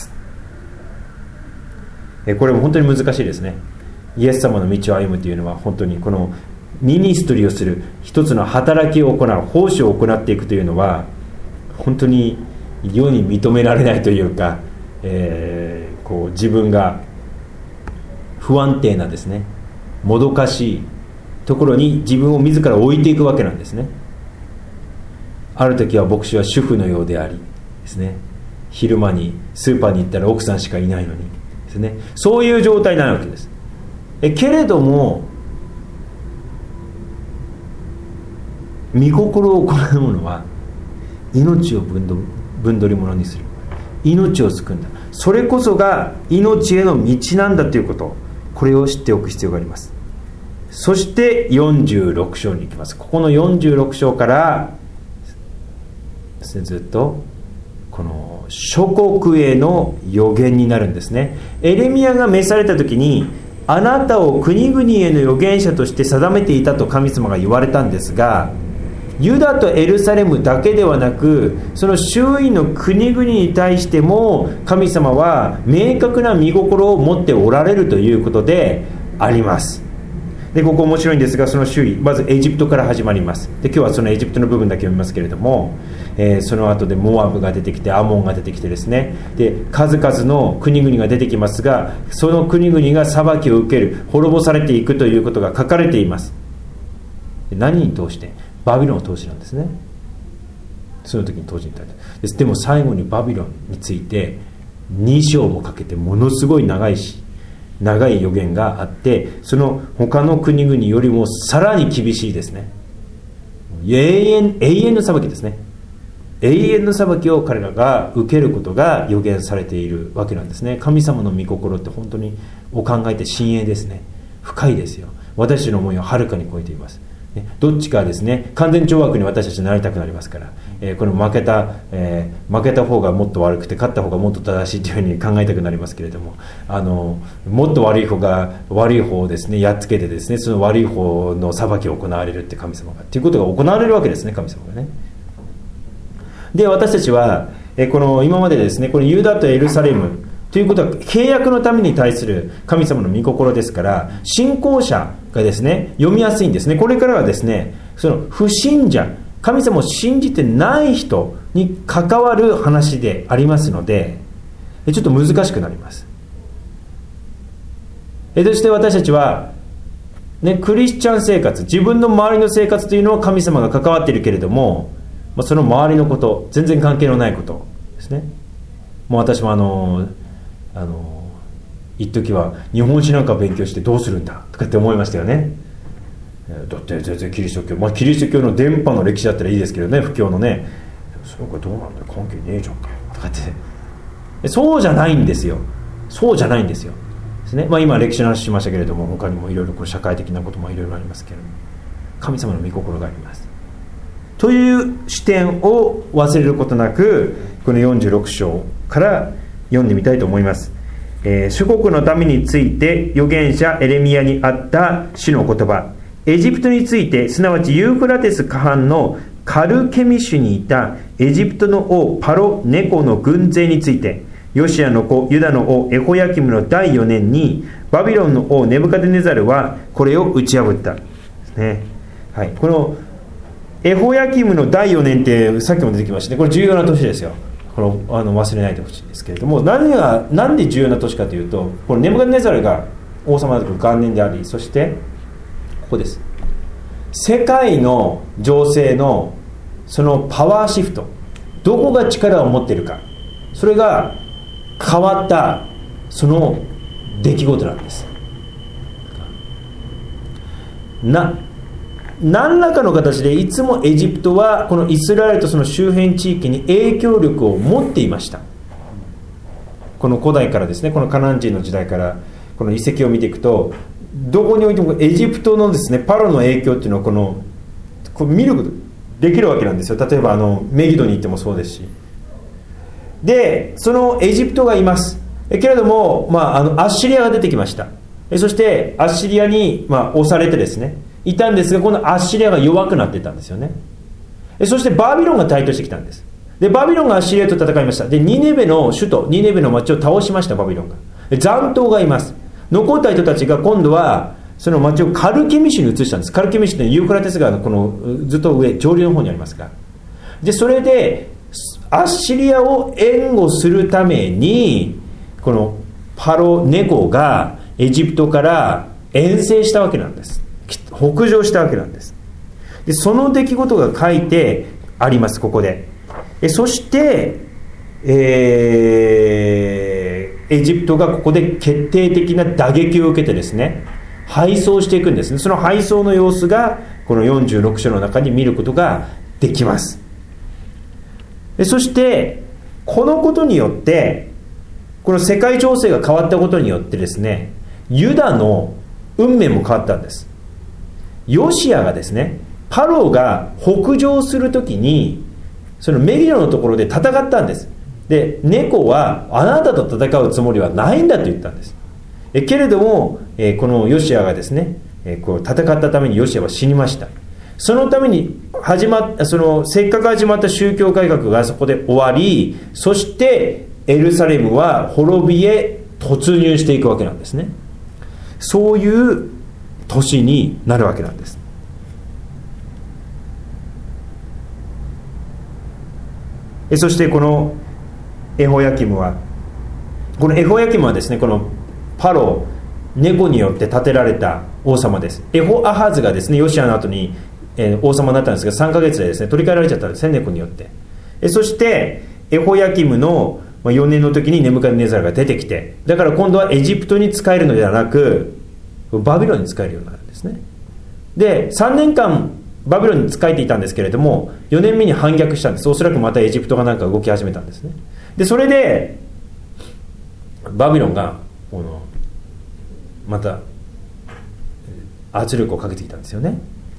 これも本当に難しいですね。イエス様の道を歩むというのは、本当にこのミニストリーをする、一つの働きを行う、奉仕を行っていくというのは本当に世に認められないというか、えー、こう自分が不安定なですね、もどかしいところに自分を自ら置いていくわけなんですね。ある時は牧師は主婦のようでありですね、昼間にスーパーに行ったら奥さんしかいないのにですね、そういう状態になるわけです。えけれども御心を行う者は命を分取分取り物にする、命を救うんだ、それこそが命への道なんだということ、これを知っておく必要があります。そしてよんじゅうろく章に行きます。ここのよんじゅうろく章からですね、ずっとこの諸国への予言になるんですね。エレミヤが召された時に、あなたを国々への預言者として定めていたと神様が言われたんですが、ユダとエルサレムだけではなく、その周囲の国々に対しても神様は明確な御心を持っておられるということであります。でここ面白いんですが、その周囲、まずエジプトから始まります。で今日はそのエジプトの部分だけ読みますけれども、えー、その後でモアブが出てきて、アモンが出てきてですね、で数々の国々が出てきますが、その国々が裁きを受ける、滅ぼされていくということが書かれています。で何に通して？バビロンを通してなんですね。その時に当時に書いてです。でも最後にバビロンについてに章もかけてものすごい長いし長い予言があって、その他の国々よりもさらに厳しいですね。永遠永遠の裁きですね。永遠の裁きを彼らが受けることが予言されているわけなんですね。神様の御心って本当にお考えて深遠ですね。深いですよ。私の思いをはるかに超えています。どっちかですね、完全懲悪に私たちなりたくなりますから、えー、この負けた、えー、負けた方がもっと悪くて勝った方がもっと正しいというふうに考えたくなりますけれども、あのもっと悪い方が悪い方をですねやっつけてですね、その悪い方の裁きを行われるって神様がっていうことが行われるわけですね、神様がね。で、私たちは、えー、この今までですね、このユダとエルサレムということは契約のために対する神様の御心ですから、信仰者がですね読みやすいんですね。これからはですね、その不信者、神様を信じてない人に関わる話でありますので、ちょっと難しくなります。えそして私たちは、ね、クリスチャン生活、自分の周りの生活というのは神様が関わっているけれども、その周りのこと、全然関係のないことですね。もう私もあのあの一時は日本史なんか勉強してどうするんだとかって思いましたよね。だって全然キリスト教、まあキリスト教の伝播の歴史だったらいいですけどね、布教のね、それこれどうなんだよ、関係ねえじゃんかとかってそうじゃないんですよ。そうじゃないんですよですね。まあ今歴史の話しましたけれども、他にもいろいろこう社会的なこともいろいろありますけれども、神様の御心がありますという視点を忘れることなく、このよんじゅうろく章から読んでみたいと思います。えー、諸国の民について預言者エレミヤにあった主の言葉、エジプトについて、すなわちユーフラテス河畔のカルケミシュにいたエジプトの王パロネコの軍勢について、ヨシアの子ユダの王エホヤキムのだいよねんにバビロンの王ネブカデネザルはこれを打ち破ったですね。はい、このエホヤキムのだいよねんってさっきも出てきましたね。これ重要な年ですよ。このあの忘れないでほしいですけれども、何が何で重要な年かというと、このネブカデネザルが王様だと元年であり、そしてここです。世界の情勢のそのパワーシフト、どこが力を持っているか、それが変わったその出来事なんです。な何らかの形でいつもエジプトはこのイスラエルとその周辺地域に影響力を持っていました。この古代からですね、このカナン人の時代からこの遺跡を見ていくと、どこにおいてもエジプトのですねパロの影響っていうのをこのこう見ることできるわけなんですよ。例えばあのメギドに行ってもそうですし、でそのエジプトがいますけれども、まあ、あのアッシリアが出てきました。そしてアッシリアに、まあ、押されてですねいたんですが、このアッシリアが弱くなっていったんですよね。そしてバビロンが台頭してきたんです。でバビロンがアッシリアと戦いました。でニネベの首都ニネベの町を倒しました。バビロンが残党がいます。残った人たちが今度はその町をカルケミシュに移したんです。カルケミシュってユーフラテス川のこのずっと上上流の方にありますから。でそれでアッシリアを援護するためにこのパロネコがエジプトから遠征したわけなんです。北上したわけなんです。でその出来事が書いてあります。ここでえそして、えー、エジプトがここで決定的な打撃を受けてですね敗走していくんですね。その敗走の様子がこのよんじゅうろく章の中に見ることができます。でそしてこのことによってこの世界情勢が変わったことによってですねユダの運命も変わったんです。ヨシアがですねパロが北上するときにそのメギドのところで戦ったんです。で猫はあなたと戦うつもりはないんだと言ったんです。えけれども、えー、このヨシアがですね、えー、こう戦ったためにヨシアは死にました。そのために始まったそのせっかく始まった宗教改革がそこで終わり、そしてエルサレムは滅びへ突入していくわけなんですね。そういう年になるわけなんです。えそしてこのエホヤキムはこのエホヤキムはですねこのパロ猫によって建てられた王様です。エホアハズがですねヨシアの後に、えー、王様になったんですがさんかげつでですね取り替えられちゃったんですね猫によって。えそしてエホヤキムのまあ、よねんの時にネブカデネザルが出てきて、だから今度はエジプトに仕えるのではなくバビロンに仕えるようになるんですね。でさんねんかんバビロンに仕えていたんですけれども、よねんめに反逆したんです。おそらくまたエジプトがなんか動き始めたんですね。でそれでバビロンがこのまた圧力をかけてきたんですよね。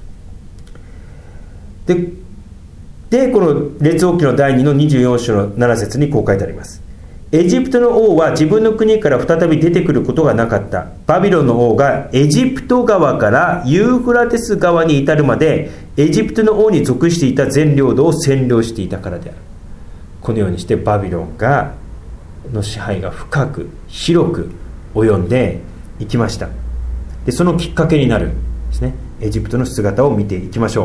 ででこの列王記のだいにのにじゅうよん章のなな節にこう書いてあります。エジプトの王は自分の国から再び出てくることがなかった。バビロンの王がエジプト川からユーフラテス川に至るまでエジプトの王に属していた全領土を占領していたからである。このようにしてバビロンがの支配が深く広く及んでいきました。でそのきっかけになるですね、エジプトの姿を見ていきましょう。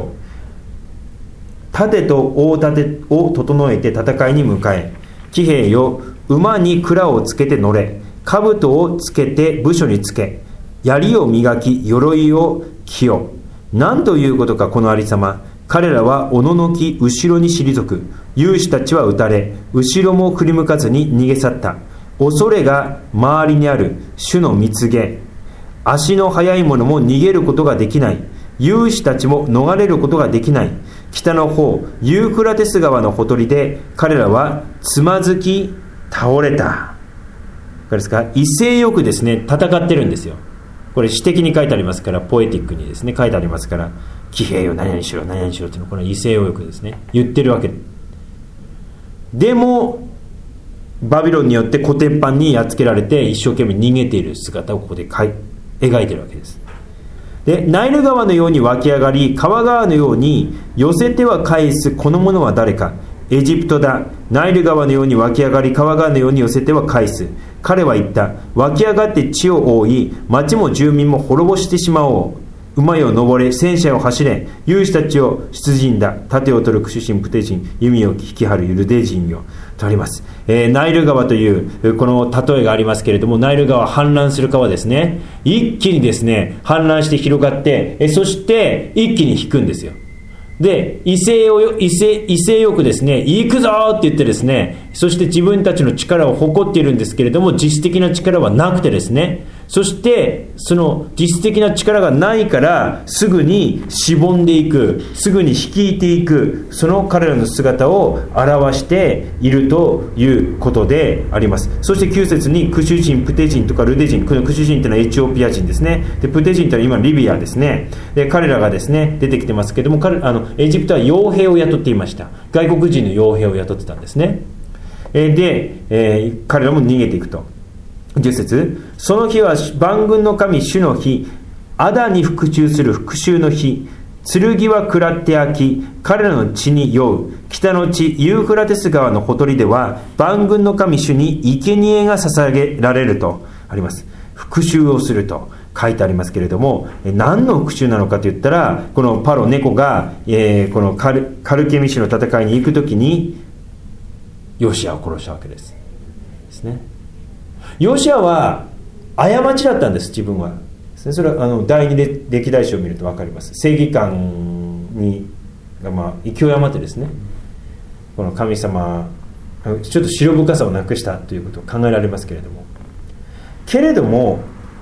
盾と大盾を整えて戦いに向かえ、騎兵よ、馬に鞍をつけて乗れ、兜をつけて部署につけ、槍を磨き鎧を着よ。何ということかこのありさま。彼らはおののき後ろに退く。勇士たちは撃たれ、後ろも振り向かずに逃げ去った。恐れが周りにある主の蜜毛。足の速い者も逃げることができない。勇士たちも逃れることができない。北の方ユーフラテス川のほとりで彼らはつまずき倒れた。わかりますか？威勢よくですね戦ってるんですよ。これ詩的に書いてありますから、ポエティックにですね書いてありますから、騎兵よ何々しろ何々しろっていうのはこれ威勢よくですね言ってるわけでも、バビロンによってコテンパンにやっつけられて一生懸命逃げている姿をここで描い描いてるわけです。でナイル川のように湧き上がり、川川のように寄せては返すこの者は誰か。エジプトだ。ナイル川のように湧き上がり、川川のように寄せては返す。彼は言った。湧き上がって地を覆い、町も住民も滅ぼしてしまおう。馬よ登れ、戦車を走れ、勇士たちを出陣だ。盾を取るクシュ人、プテ人、弓を引き張るユルデ人よとあります。えー、ナイル川というこの例えがありますけれども、ナイル川氾濫する川ですね。一気にですね氾濫して広がって、えそして一気に引くんですよ。で威勢を威勢威勢よくですね行くぞって言ってですね、そして自分たちの力を誇っているんですけれども、実質的な力はなくてですね、そしてその実質的な力がないからすぐにしぼんでいく、すぐに率いていく、その彼らの姿を表しているということであります。そしてきゅう節にクシュ人、プテ人とかルデ人、このクシュ人というのはエチオピア人ですね。でプテ人というのは今リビアですね。で彼らがですね出てきてますけれども、彼あのエジプトは傭兵を雇っていました。外国人の傭兵を雇ってたんですね。で、えー、彼らも逃げていくと。じゅっ節、その日は万軍の神主の日、アダに復讐する復讐の日、剣は食らって開き、彼らの血に酔う。北の地ユーフラテス川のほとりでは万軍の神主に生贄が捧げられるとあります。復讐をすると書いてありますけれども、何の復讐なのかと言ったら、このパロ猫が、えー、このカ ル, カルケミシの戦いに行くときにヨシアを殺したわけですですね。ヨシアは過ちだったんです、自分は。それはあの第二歴代史を見ると分かります。正義感にが、まあ、勢い余ってですね、この神様ちょっと白深さをなくしたということを考えられますけれども、けれども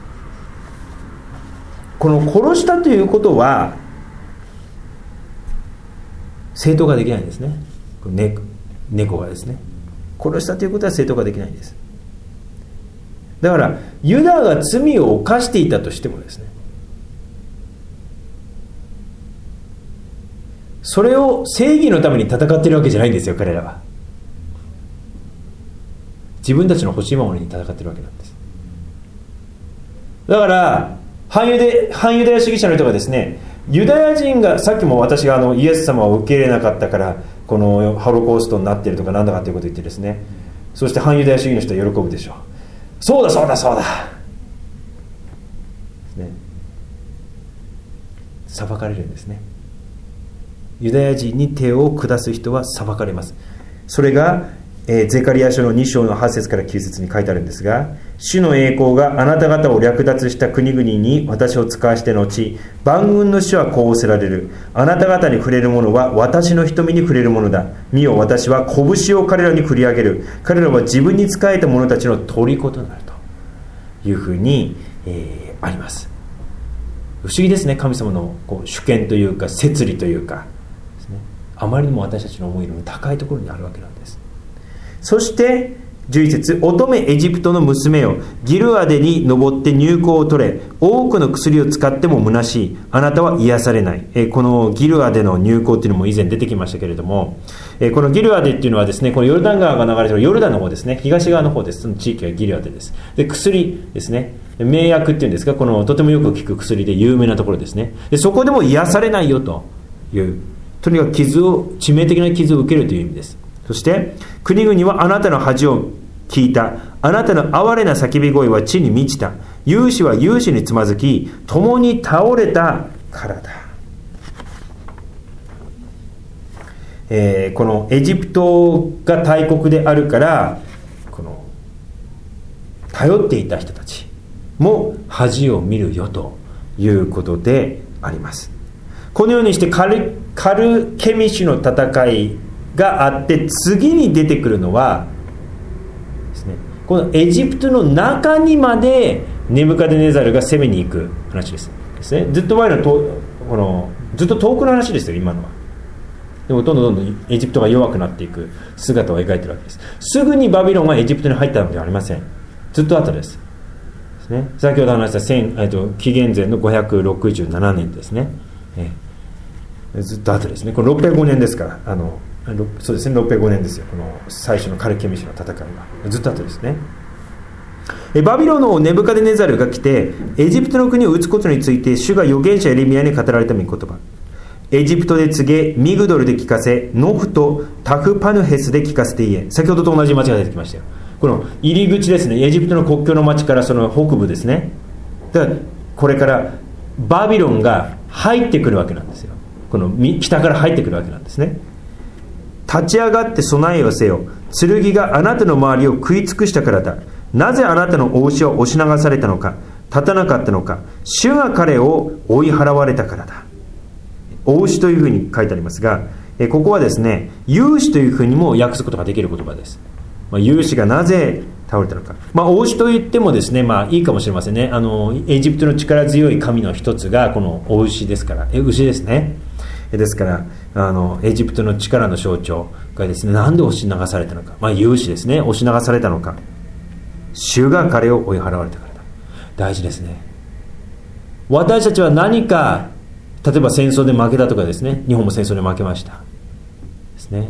この殺したということは正当化できないんですね。猫、猫がですね殺したということは正当化できないんです。だからユダが罪を犯していたとしてもですね、それを正義のために戦っているわけじゃないんですよ。彼らは自分たちの欲しい守りに戦っているわけなんです。だから反ユダ、反ユダヤ主義者の人がですね、ユダヤ人がさっきも私があのイエス様を受け入れなかったからこのハロコーストになっているとかなんだかということを言ってですね、そして反ユダヤ主義の人は喜ぶでしょう。そうだそうだそうだ、ね、裁かれるんですね。ユダヤ人に手を下す人は裁かれます。それがえー、ゼカリヤ書のに章のはち節からきゅう節に書いてあるんですが、主の栄光があなた方を略奪した国々に私を使わして後、万軍の主はこう仰せられる。あなた方に触れるものは私の瞳に触れるものだ。見よ、私は拳を彼らに振り上げる。彼らは自分に仕えた者たちの虜となるというふうに、えー、あります。不思議ですね。神様のこう主権というか摂理というかですね、あまりにも私たちの思いよりも高いところにあるわけなんです。そしてじゅういち節、乙女エジプトの娘よ、ギルアデに登って乳香を取れ、多くの薬を使っても虚しい、あなたは癒されない。えこのギルアデの乳香っていうのも以前出てきましたけれども、えこのギルアデっていうのはですね、このヨルダン川が流れているヨルダンの方ですね、東側の方です。その地域はギルアデです。で、薬ですね、名薬っていうんですか、このとてもよく効く薬で有名なところですね。で、そこでも癒されないよという、とにかく傷を、致命的な傷を受けるという意味です。そして国々はあなたの恥を聞いた。あなたの哀れな叫び声は地に満ちた。勇士は勇士につまずき、共に倒れたからだ。えー、このエジプトが大国であるから、この頼っていた人たちも恥を見るよということであります。このようにしてカル、カルケミシュの戦いがあって、次に出てくるのはですね、このエジプトの中にまでネブカデネザルが攻めに行く話です。ですね、ずっと前のとこのずっと遠くの話ですよ、今のは。でもどんどんどんどんエジプトが弱くなっていく姿を描いているわけです。すぐにバビロンはエジプトに入ったのではありません。ずっと後です。ですね、先ほど話したえっと紀元前のごひゃくろくじゅうななねんですね。えー、ずっと後ですね。これろっぴゃくごねんですから、あのそうですね、ろっぴゃくごねんですよ、この最初のカルケミシュの戦いは。ずっと後ですね。バビロンのネブカデネザルが来てエジプトの国を打つことについて、主が預言者エレミヤに語られた御言葉。エジプトで告げ、ミグドルで聞かせ、ノフとタフパヌヘスで聞かせて言え。先ほどと同じ町が出てきましたよ。この入り口ですね、エジプトの国境の町からその北部ですね。だからこれからバビロンが入ってくるわけなんですよ。この北から入ってくるわけなんですね。立ち上がって備えをせよ。剣があなたの周りを食い尽くしたからだ。なぜあなたのお牛は押し流されたのか、立たなかったのか。主が彼を追い払われたからだ。お牛というふうに書いてありますが、えここはですね、勇士というふうにも訳すことができる言葉です。まあ、勇士がなぜ倒れたのか。まあ、お牛と言ってもですね、まあいいかもしれませんね。あのエジプトの力強い神の一つがこのお牛ですから、え牛ですね。ですからあのエジプトの力の象徴がですね、なんで押し流されたのか、まあ勇士ですね、押し流されたのか。主が彼を追い払われたからだ。大事ですね。私たちは何か、例えば戦争で負けたとかですね、日本も戦争で負けましたですね。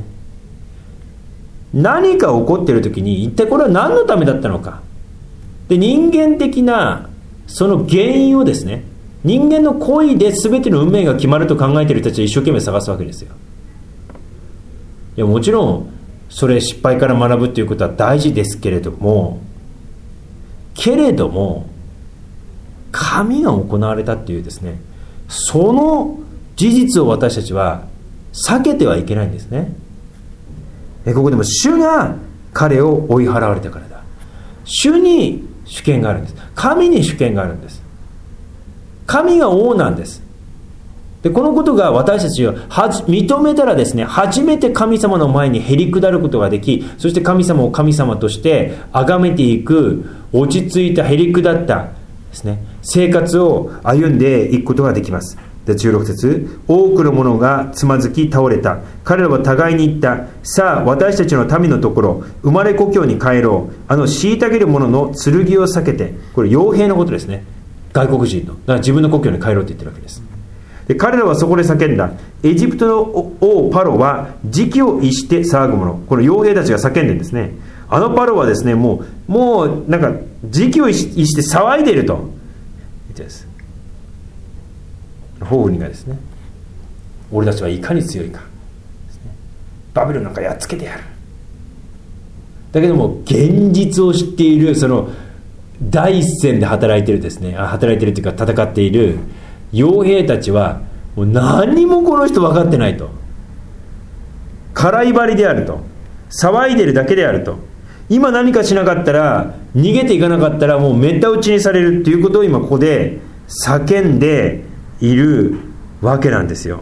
何か起こっている時に一体これは何のためだったのか。で、人間的なその原因をですね、人間の行為で全ての運命が決まると考えている人たちは一生懸命探すわけですよ。いや、もちろんそれ失敗から学ぶということは大事ですけれどもけれども神が行われたっていうですね、その事実を私たちは避けてはいけないんですね。ここでも主が彼を追い払われたからだ。主に主権があるんです。神に主権があるんです。神が王なんです。で、このことが私たちを認めたらですね、初めて神様の前にへり下ることができ、そして神様を神様として崇めていく、落ち着いたへり下ったですね、生活を歩んでいくことができます。で、じゅうろく節、多くの者がつまずき倒れた。彼らは互いに言った。さあ、私たちの民のところ、生まれ故郷に帰ろう。あの虐げる者の剣を避けて。これ傭兵のことですね。外国人の。だから自分の故郷に帰ろうって言ってるわけです。で、彼らはそこで叫んだ。エジプトの王パロは時期を逸して騒ぐ者。これ傭兵たちが叫んでるんですね。あのパロはですね、もう、もうなんか時期を逸して騒いでいると言ってです。ホーフニがですね、俺たちはいかに強いか、ね、バビロンなんかやっつけてやる。だけども現実を知っている、その第一線で働いているですね、あ働いているというか戦っている傭兵たちはもう何もこの人分かってないと、空い張りであると、 騒いでるだけであると。今何かしなかったら、逃げていかなかったらもうめった打ちにされるっていうことを今ここで叫んでいるわけなんですよ。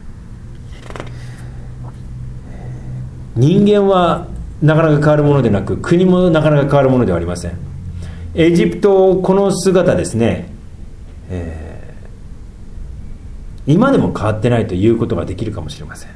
人間はなかなか変わるものでなく、国もなかなか変わるものではありません。エジプト、この姿ですね、えー、今でも変わってないということができるかもしれません。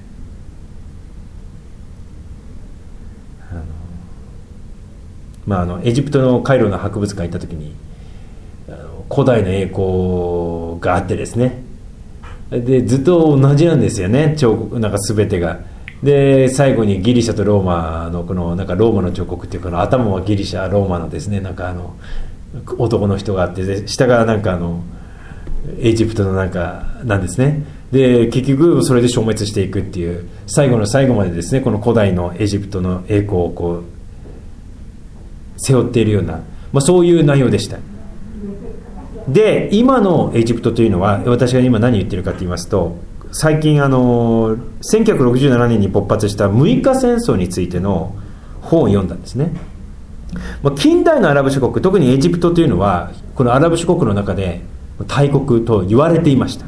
あの、まあ、あのエジプトのカイロの博物館行った時に、あの古代の栄光があってですね、でずっと同じなんですよね、彫刻なんか全てが。で最後にギリシャとローマのこのなんかローマの彫刻っていうかの頭はギリシャローマのですね、なんかあの男の人があって、下がなんかあのエジプトのなんかなんですね。で結局それで消滅していくっていう、最後の最後までですね、この古代のエジプトの栄光をこう背負っているような、まあ、そういう内容でした。で今のエジプトというのは、私が今何言ってるかと言いますと、最近あのせんきゅうひゃくろくじゅうななねんに勃発したむいか戦争についての本を読んだんですね。まあ、近代のアラブ諸国、特にエジプトというのはこのアラブ諸国の中で大国と言われていました。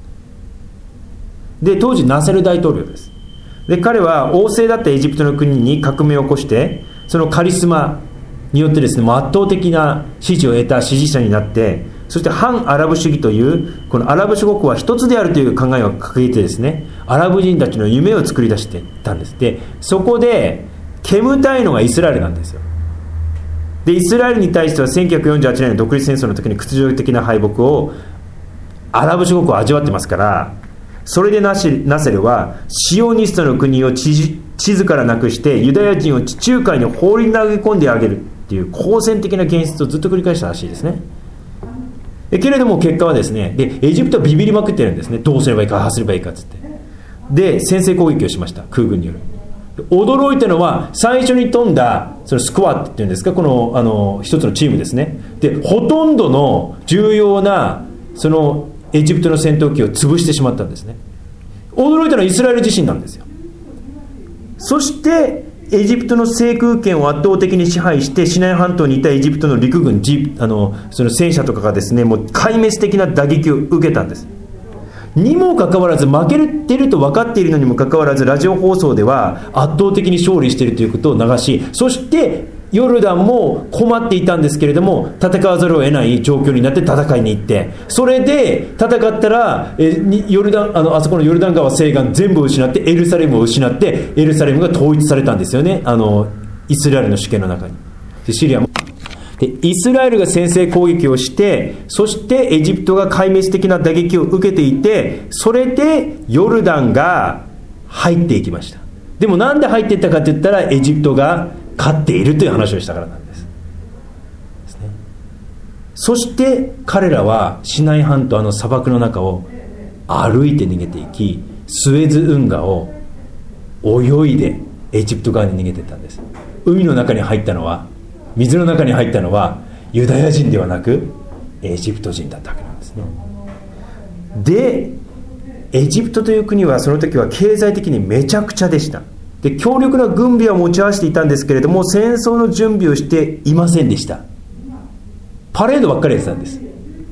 で当時ナセル大統領です。で彼は王政だったエジプトの国に革命を起こして、そのカリスマによってですね、圧倒的な支持を得た支持者になって、そして反アラブ主義というこのアラブ諸国は一つであるという考えを掲げてですね、アラブ人たちの夢を作り出していったんです。でそこで煙たいのがイスラエルなんですよ。でイスラエルに対してはせんきゅうひゃくよんじゅうはちねんの独立戦争の時に屈辱的な敗北をアラブ諸国は味わってますから、それでナセルはシオニストの国を地図からなくしてユダヤ人を地中海に放り投げ込んであげるっていう好戦的な現実をずっと繰り返したらしいですね。けれども結果はですね、でエジプトはビビりまくってるんですね。どうすればいいか、ああすればいいかっつって、で先制攻撃をしました、空軍による。驚いたのは最初に飛んだそのスクワットっていうんですか、このあの一つのチームですね。でほとんどの重要なそのエジプトの戦闘機を潰してしまったんですね。驚いたのはイスラエル自身なんですよ。そしてエジプトの制空権を圧倒的に支配して、シナイ半島にいたエジプトの陸軍、あのその戦車とかがですね、もう壊滅的な打撃を受けたんです。にもかかわらず、負けてると分かっているのにもかかわらず、ラジオ放送では圧倒的に勝利しているということを流し、そしてヨルダンも困っていたんですけれども、戦わざるを得ない状況になって戦いに行って、それで戦ったらえヨルダン あのあそこのヨルダン川西岸全部を失って、エルサレムを失って、エルサレムが統一されたんですよね、あのイスラエルの主権の中に。でシリアもでイスラエルが先制攻撃をして、そしてエジプトが壊滅的な打撃を受けていて、それでヨルダンが入っていきました。でもなんで入っていったかといったら、エジプトが勝っているという話をしたからなんです。ですね。そして彼らはシナイ半島、あの砂漠の中を歩いて逃げていき、スエズ運河を泳いでエジプト側に逃げていったんです。海の中に入ったのは、水の中に入ったのはユダヤ人ではなくエジプト人だったわけなんですね。でエジプトという国はその時は経済的にめちゃくちゃでした。で強力な軍備は持ち合わせていたんですけれども、戦争の準備をしていませんでした。パレードばっかりやってたんです。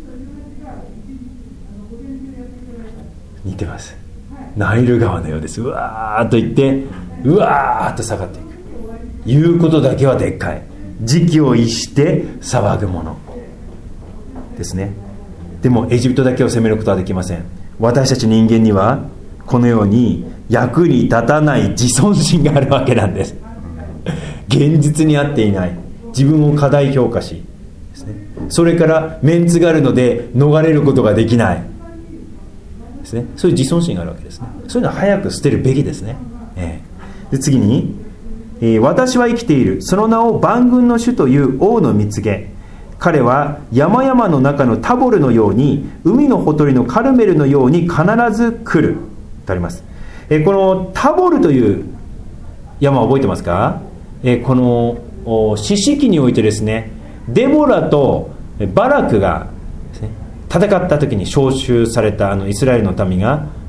似てます。ナイル川のようです。うわーっといってうわーっと下がっていく。言うことだけはでっかい。時期を逸して騒ぐものですね。でもエジプトだけを責めることはできません。私たち人間にはこのように役に立たない自尊心があるわけなんです。現実に合っていない、自分を過大評価しですね、それからメンツがあるので逃れることができないですね。そういう自尊心があるわけですね。そういうのは早く捨てるべきですね。えー、で次に、えー、私は生きている、その名を万軍の主という王の蜜げ、彼は山々の中のタボルのように、海のほとりのカルメルのように必ず来るとあります。えー、このタボルという山を覚えてますか？えー、この四式においてですね、デボラとバラクがですね、戦った時に召集されたあのイスラエルの民が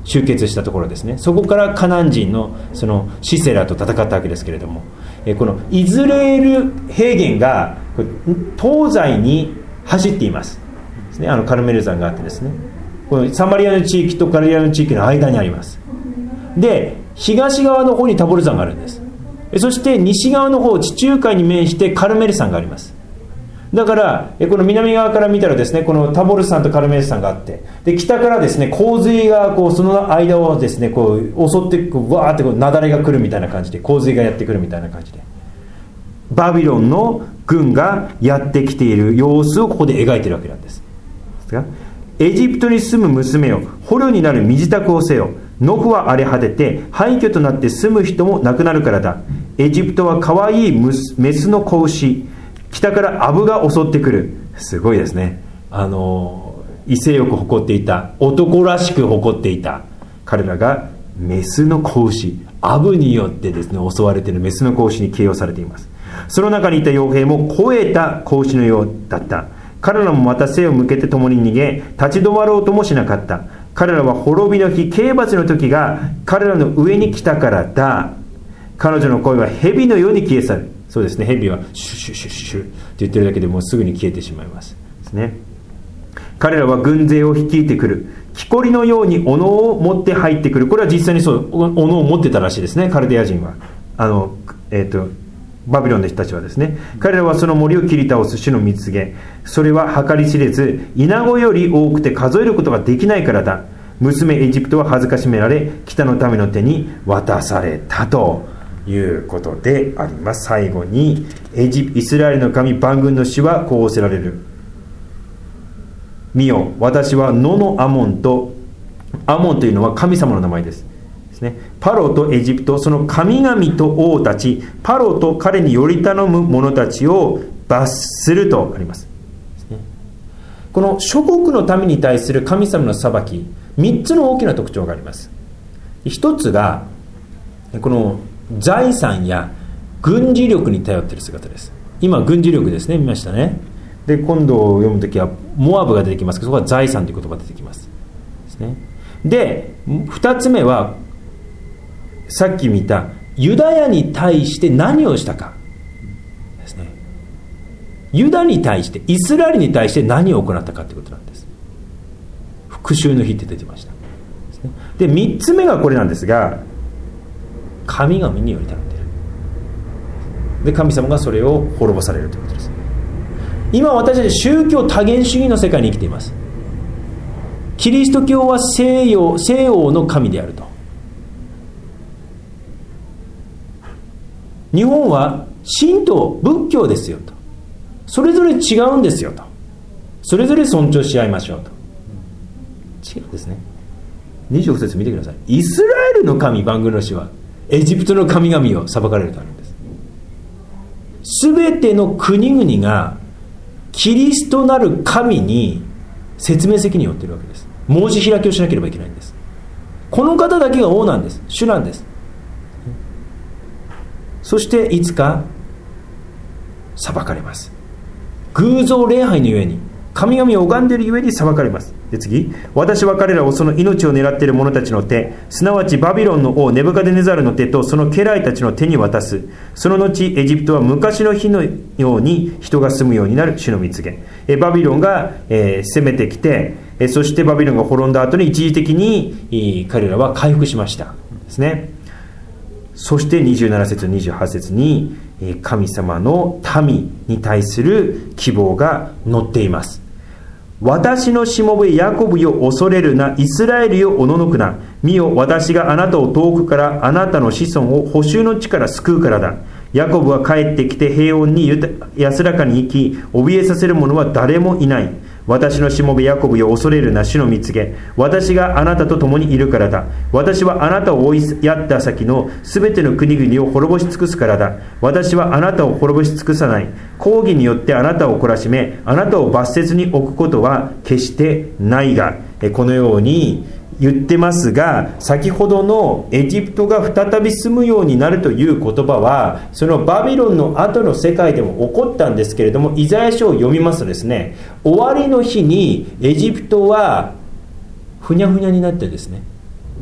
集結したところですね。そこからカナン人のそのシセラと戦ったわけですけれども、えこのイスラエル平原が東西に走っていますですね。あのカルメル山があってですね、このサマリアの地域とガリラヤの地域の間にあります。で東側の方にタボル山があるんです。そして西側の方、地中海に面してカルメル山があります。だからこの南側から見たらですね、このタボル山とカルメル山があって、で北からですね洪水がこうその間をですねこう襲ってこうわーってこう雪崩が来るみたいな感じで、洪水がやってくるみたいな感じで、バビロンの軍がやってきている様子をここで描いているわけなんです。エジプトに住む娘よ、捕虜になる身支度をせよ。野夫は荒れ果てて廃墟となって住む人もなくなるからだ。エジプトは可愛いメスの子牛、北からアブが襲ってくる。すごいですね。あの威勢よく誇っていた、男らしく誇っていた彼らがメスの子牛、アブによってですね襲われているメスの子牛に形容されています。その中にいた傭兵も肥えた子牛のようだった。彼らもまた背を向けて共に逃げ、立ち止まろうともしなかった。彼らは滅びの日、刑罰の時が彼らの上に来たからだ。彼女の声は蛇のように消え去る。そうですね、蛇はシュシュシュシュって言ってるだけでもうすぐに消えてしまいますですね。彼らは軍勢を率いてくる。木こりのように斧を持って入ってくる。これは実際にそう斧を持ってたらしいですね、カルデア人は。あのえっ、ー、とバビロンの人たちはですね、彼らはその森を切り倒す主の見告げ、それは計り知れずイナゴより多くて数えることができないからだ。娘エジプトは恥ずかしめられ、北の民の手に渡されたということであります。最後にエジイスラエルの神万軍の主はこう仰せられる。見よ、私は野のアモンと、アモンというのは神様の名前ですパロとエジプト、その神々と王たち、パロと彼により頼む者たちを罰するとあります。この諸国の民に対する神様の裁き、みっつの大きな特徴があります。一つがこの財産や軍事力に頼っている姿です。今軍事力ですね、見ましたね。で今度読むときはモアブが出てきますけど、そこは財産という言葉が出てきますですね。で二つ目はさっき見たユダヤに対して何をしたかですね。ユダに対して、イスラエルに対して何を行ったかということなんです。復讐の日って出てましたですね。でみっつめがこれなんですが、神々により頼んでいる。で神様がそれを滅ぼされるということです。今私たち宗教多元主義の世界に生きています。キリスト教は西洋、西欧の神であると。日本は神道仏教ですよと。それぞれ違うんですよと。それぞれ尊重し合いましょうと。違うんですね。にじゅうご節見てください。イスラエルの神万軍の主はエジプトの神々を裁かれるとあるんです。すべての国々がキリストなる神に説明責任を負っているわけです。申し開きをしなければいけないんです。この方だけが王なんです。主なんです。そしていつか裁かれます。偶像礼拝のゆえに、神々を拝んでいるゆえに裁かれます。で次、私は彼らをその命を狙っている者たちの手、すなわちバビロンの王ネブカデネザルの手とその家来たちの手に渡す。その後エジプトは昔の日のように人が住むようになる。主の御告げ。えバビロンが、えー、攻めてきて、えそしてバビロンが滅んだ後に一時的に彼らは回復しましたですね。そしてにじゅうなな節にじゅうはち節に神様の民に対する希望が載っています。私のしもべヤコブよ恐れるな、イスラエルよおののくな。見よ、私があなたを遠くからあなたの子孫を捕囚の地から救うからだ。ヤコブは帰ってきて平穏に安らかに生き、怯えさせる者は誰もいない。私のしもべヤコブよ恐れるな、主の御告げ。私があなたと共にいるからだ。私はあなたを追いやった先のすべての国々を滅ぼし尽くすからだ。私はあなたを滅ぼし尽くさない。公義によってあなたを懲らしめ、あなたを罰せずに置くことは決してないが、このように言ってますが、先ほどのエジプトが再び住むようになるという言葉はそのバビロンの後の世界でも起こったんですけれども、イザヤ書を読みますとですね、終わりの日にエジプトはふにゃふにゃになってですね、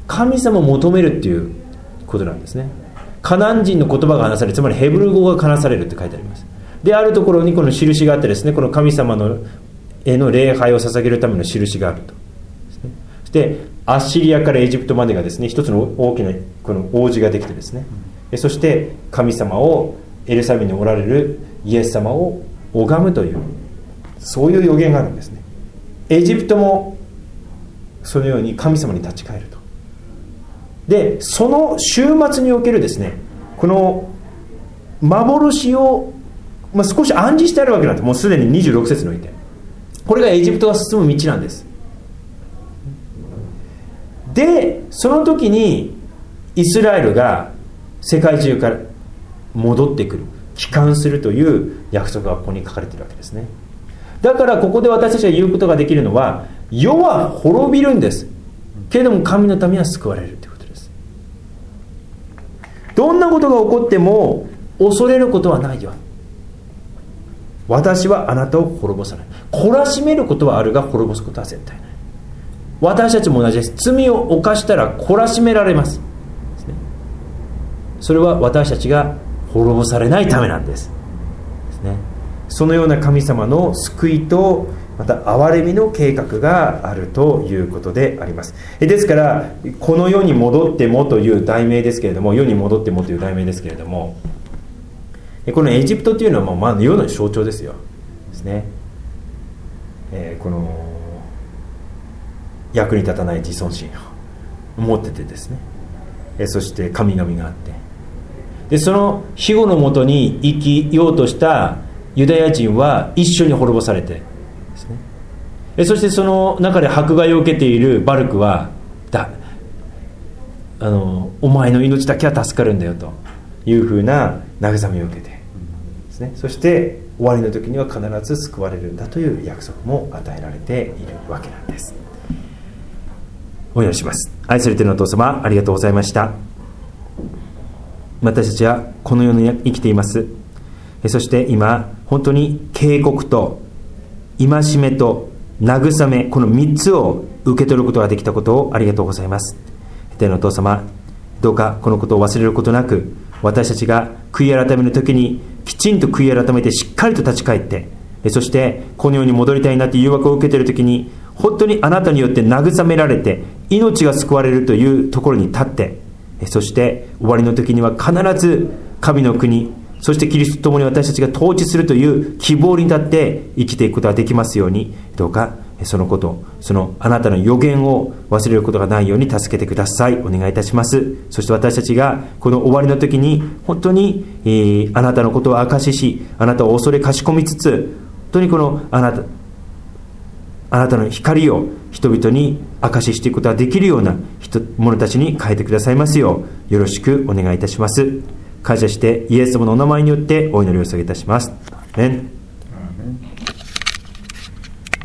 神様を求めるっていうことなんですね。カナン人の言葉が話される、つまりヘブル語が話されるって書いてあります。であるところにこの印があってですね、この神様のへの礼拝を捧げるための印があると。そしてアッシリアからエジプトまでがですね、一つの大きなこの王子ができてですね、そして神様をエルサレムにおられるイエス様を拝むという、そういう予言があるんですね。エジプトもそのように神様に立ち返ると。でその週末におけるですね、この幻を、まあ、少し暗示してあるわけなんです。もうすでににじゅうろく節において、これがエジプトが進む道なんです。でその時にイスラエルが世界中から戻ってくる、帰還するという約束がここに書かれているわけですね。だからここで私たちが言うことができるのは、世は滅びるんですけれども神の民は救われるということです。どんなことが起こっても恐れることはないよ。私はあなたを滅ぼさない。懲らしめることはあるが滅ぼすことは絶対ない。私たちも同じです。罪を犯したら懲らしめられます。それは私たちが滅ぼされないためなんです。ですね。そのような神様の救いとまた憐れみの計画があるということであります。ですからこの世に戻ってもという題名ですけれども、世に戻ってもという題名ですけれども、このエジプトというのはもうまあ世の象徴ですよ。ですね。えー、この役に立たない自尊心を持っててですね、えー、そして神々があって、でその庇護のもとに生きようとしたユダヤ人は一緒に滅ぼされてですね、えそしてその中で迫害を受けているバルクはだあのお前の命だけは助かるんだよというふうな慰めを受けてですね、そして終わりの時には必ず救われるんだという約束も与えられているわけなんです。お祈りします。愛されているお父様、ありがとうございました。私たちはこの世に生きています。そして今本当に警告と戒めと慰め、このみっつを受け取ることができたことをありがとうございます。天のお父様、どうかこのことを忘れることなく、私たちが悔い改めの時にきちんと悔い改めてしっかりと立ち返って、そしてこの世に戻りたいなという誘惑を受けている時に本当にあなたによって慰められて命が救われるというところに立って、そして終わりの時には必ず神の国、そしてキリストと共に私たちが統治するという希望に立って生きていくことができますように、どうかそのこと、そのあなたの予言を忘れることがないように助けてください。お願いいたします。そして私たちがこの終わりの時に本当に、えー、あなたのことを証しし、あなたを恐れかしこみつつ、本当にこのあなたあなたの光を人々に証ししていくことができるような人者たちに変えてくださいますようよろしくお願いいたします。感謝してイエス様のお名前によってお祈りを捧げいたします。アーメン。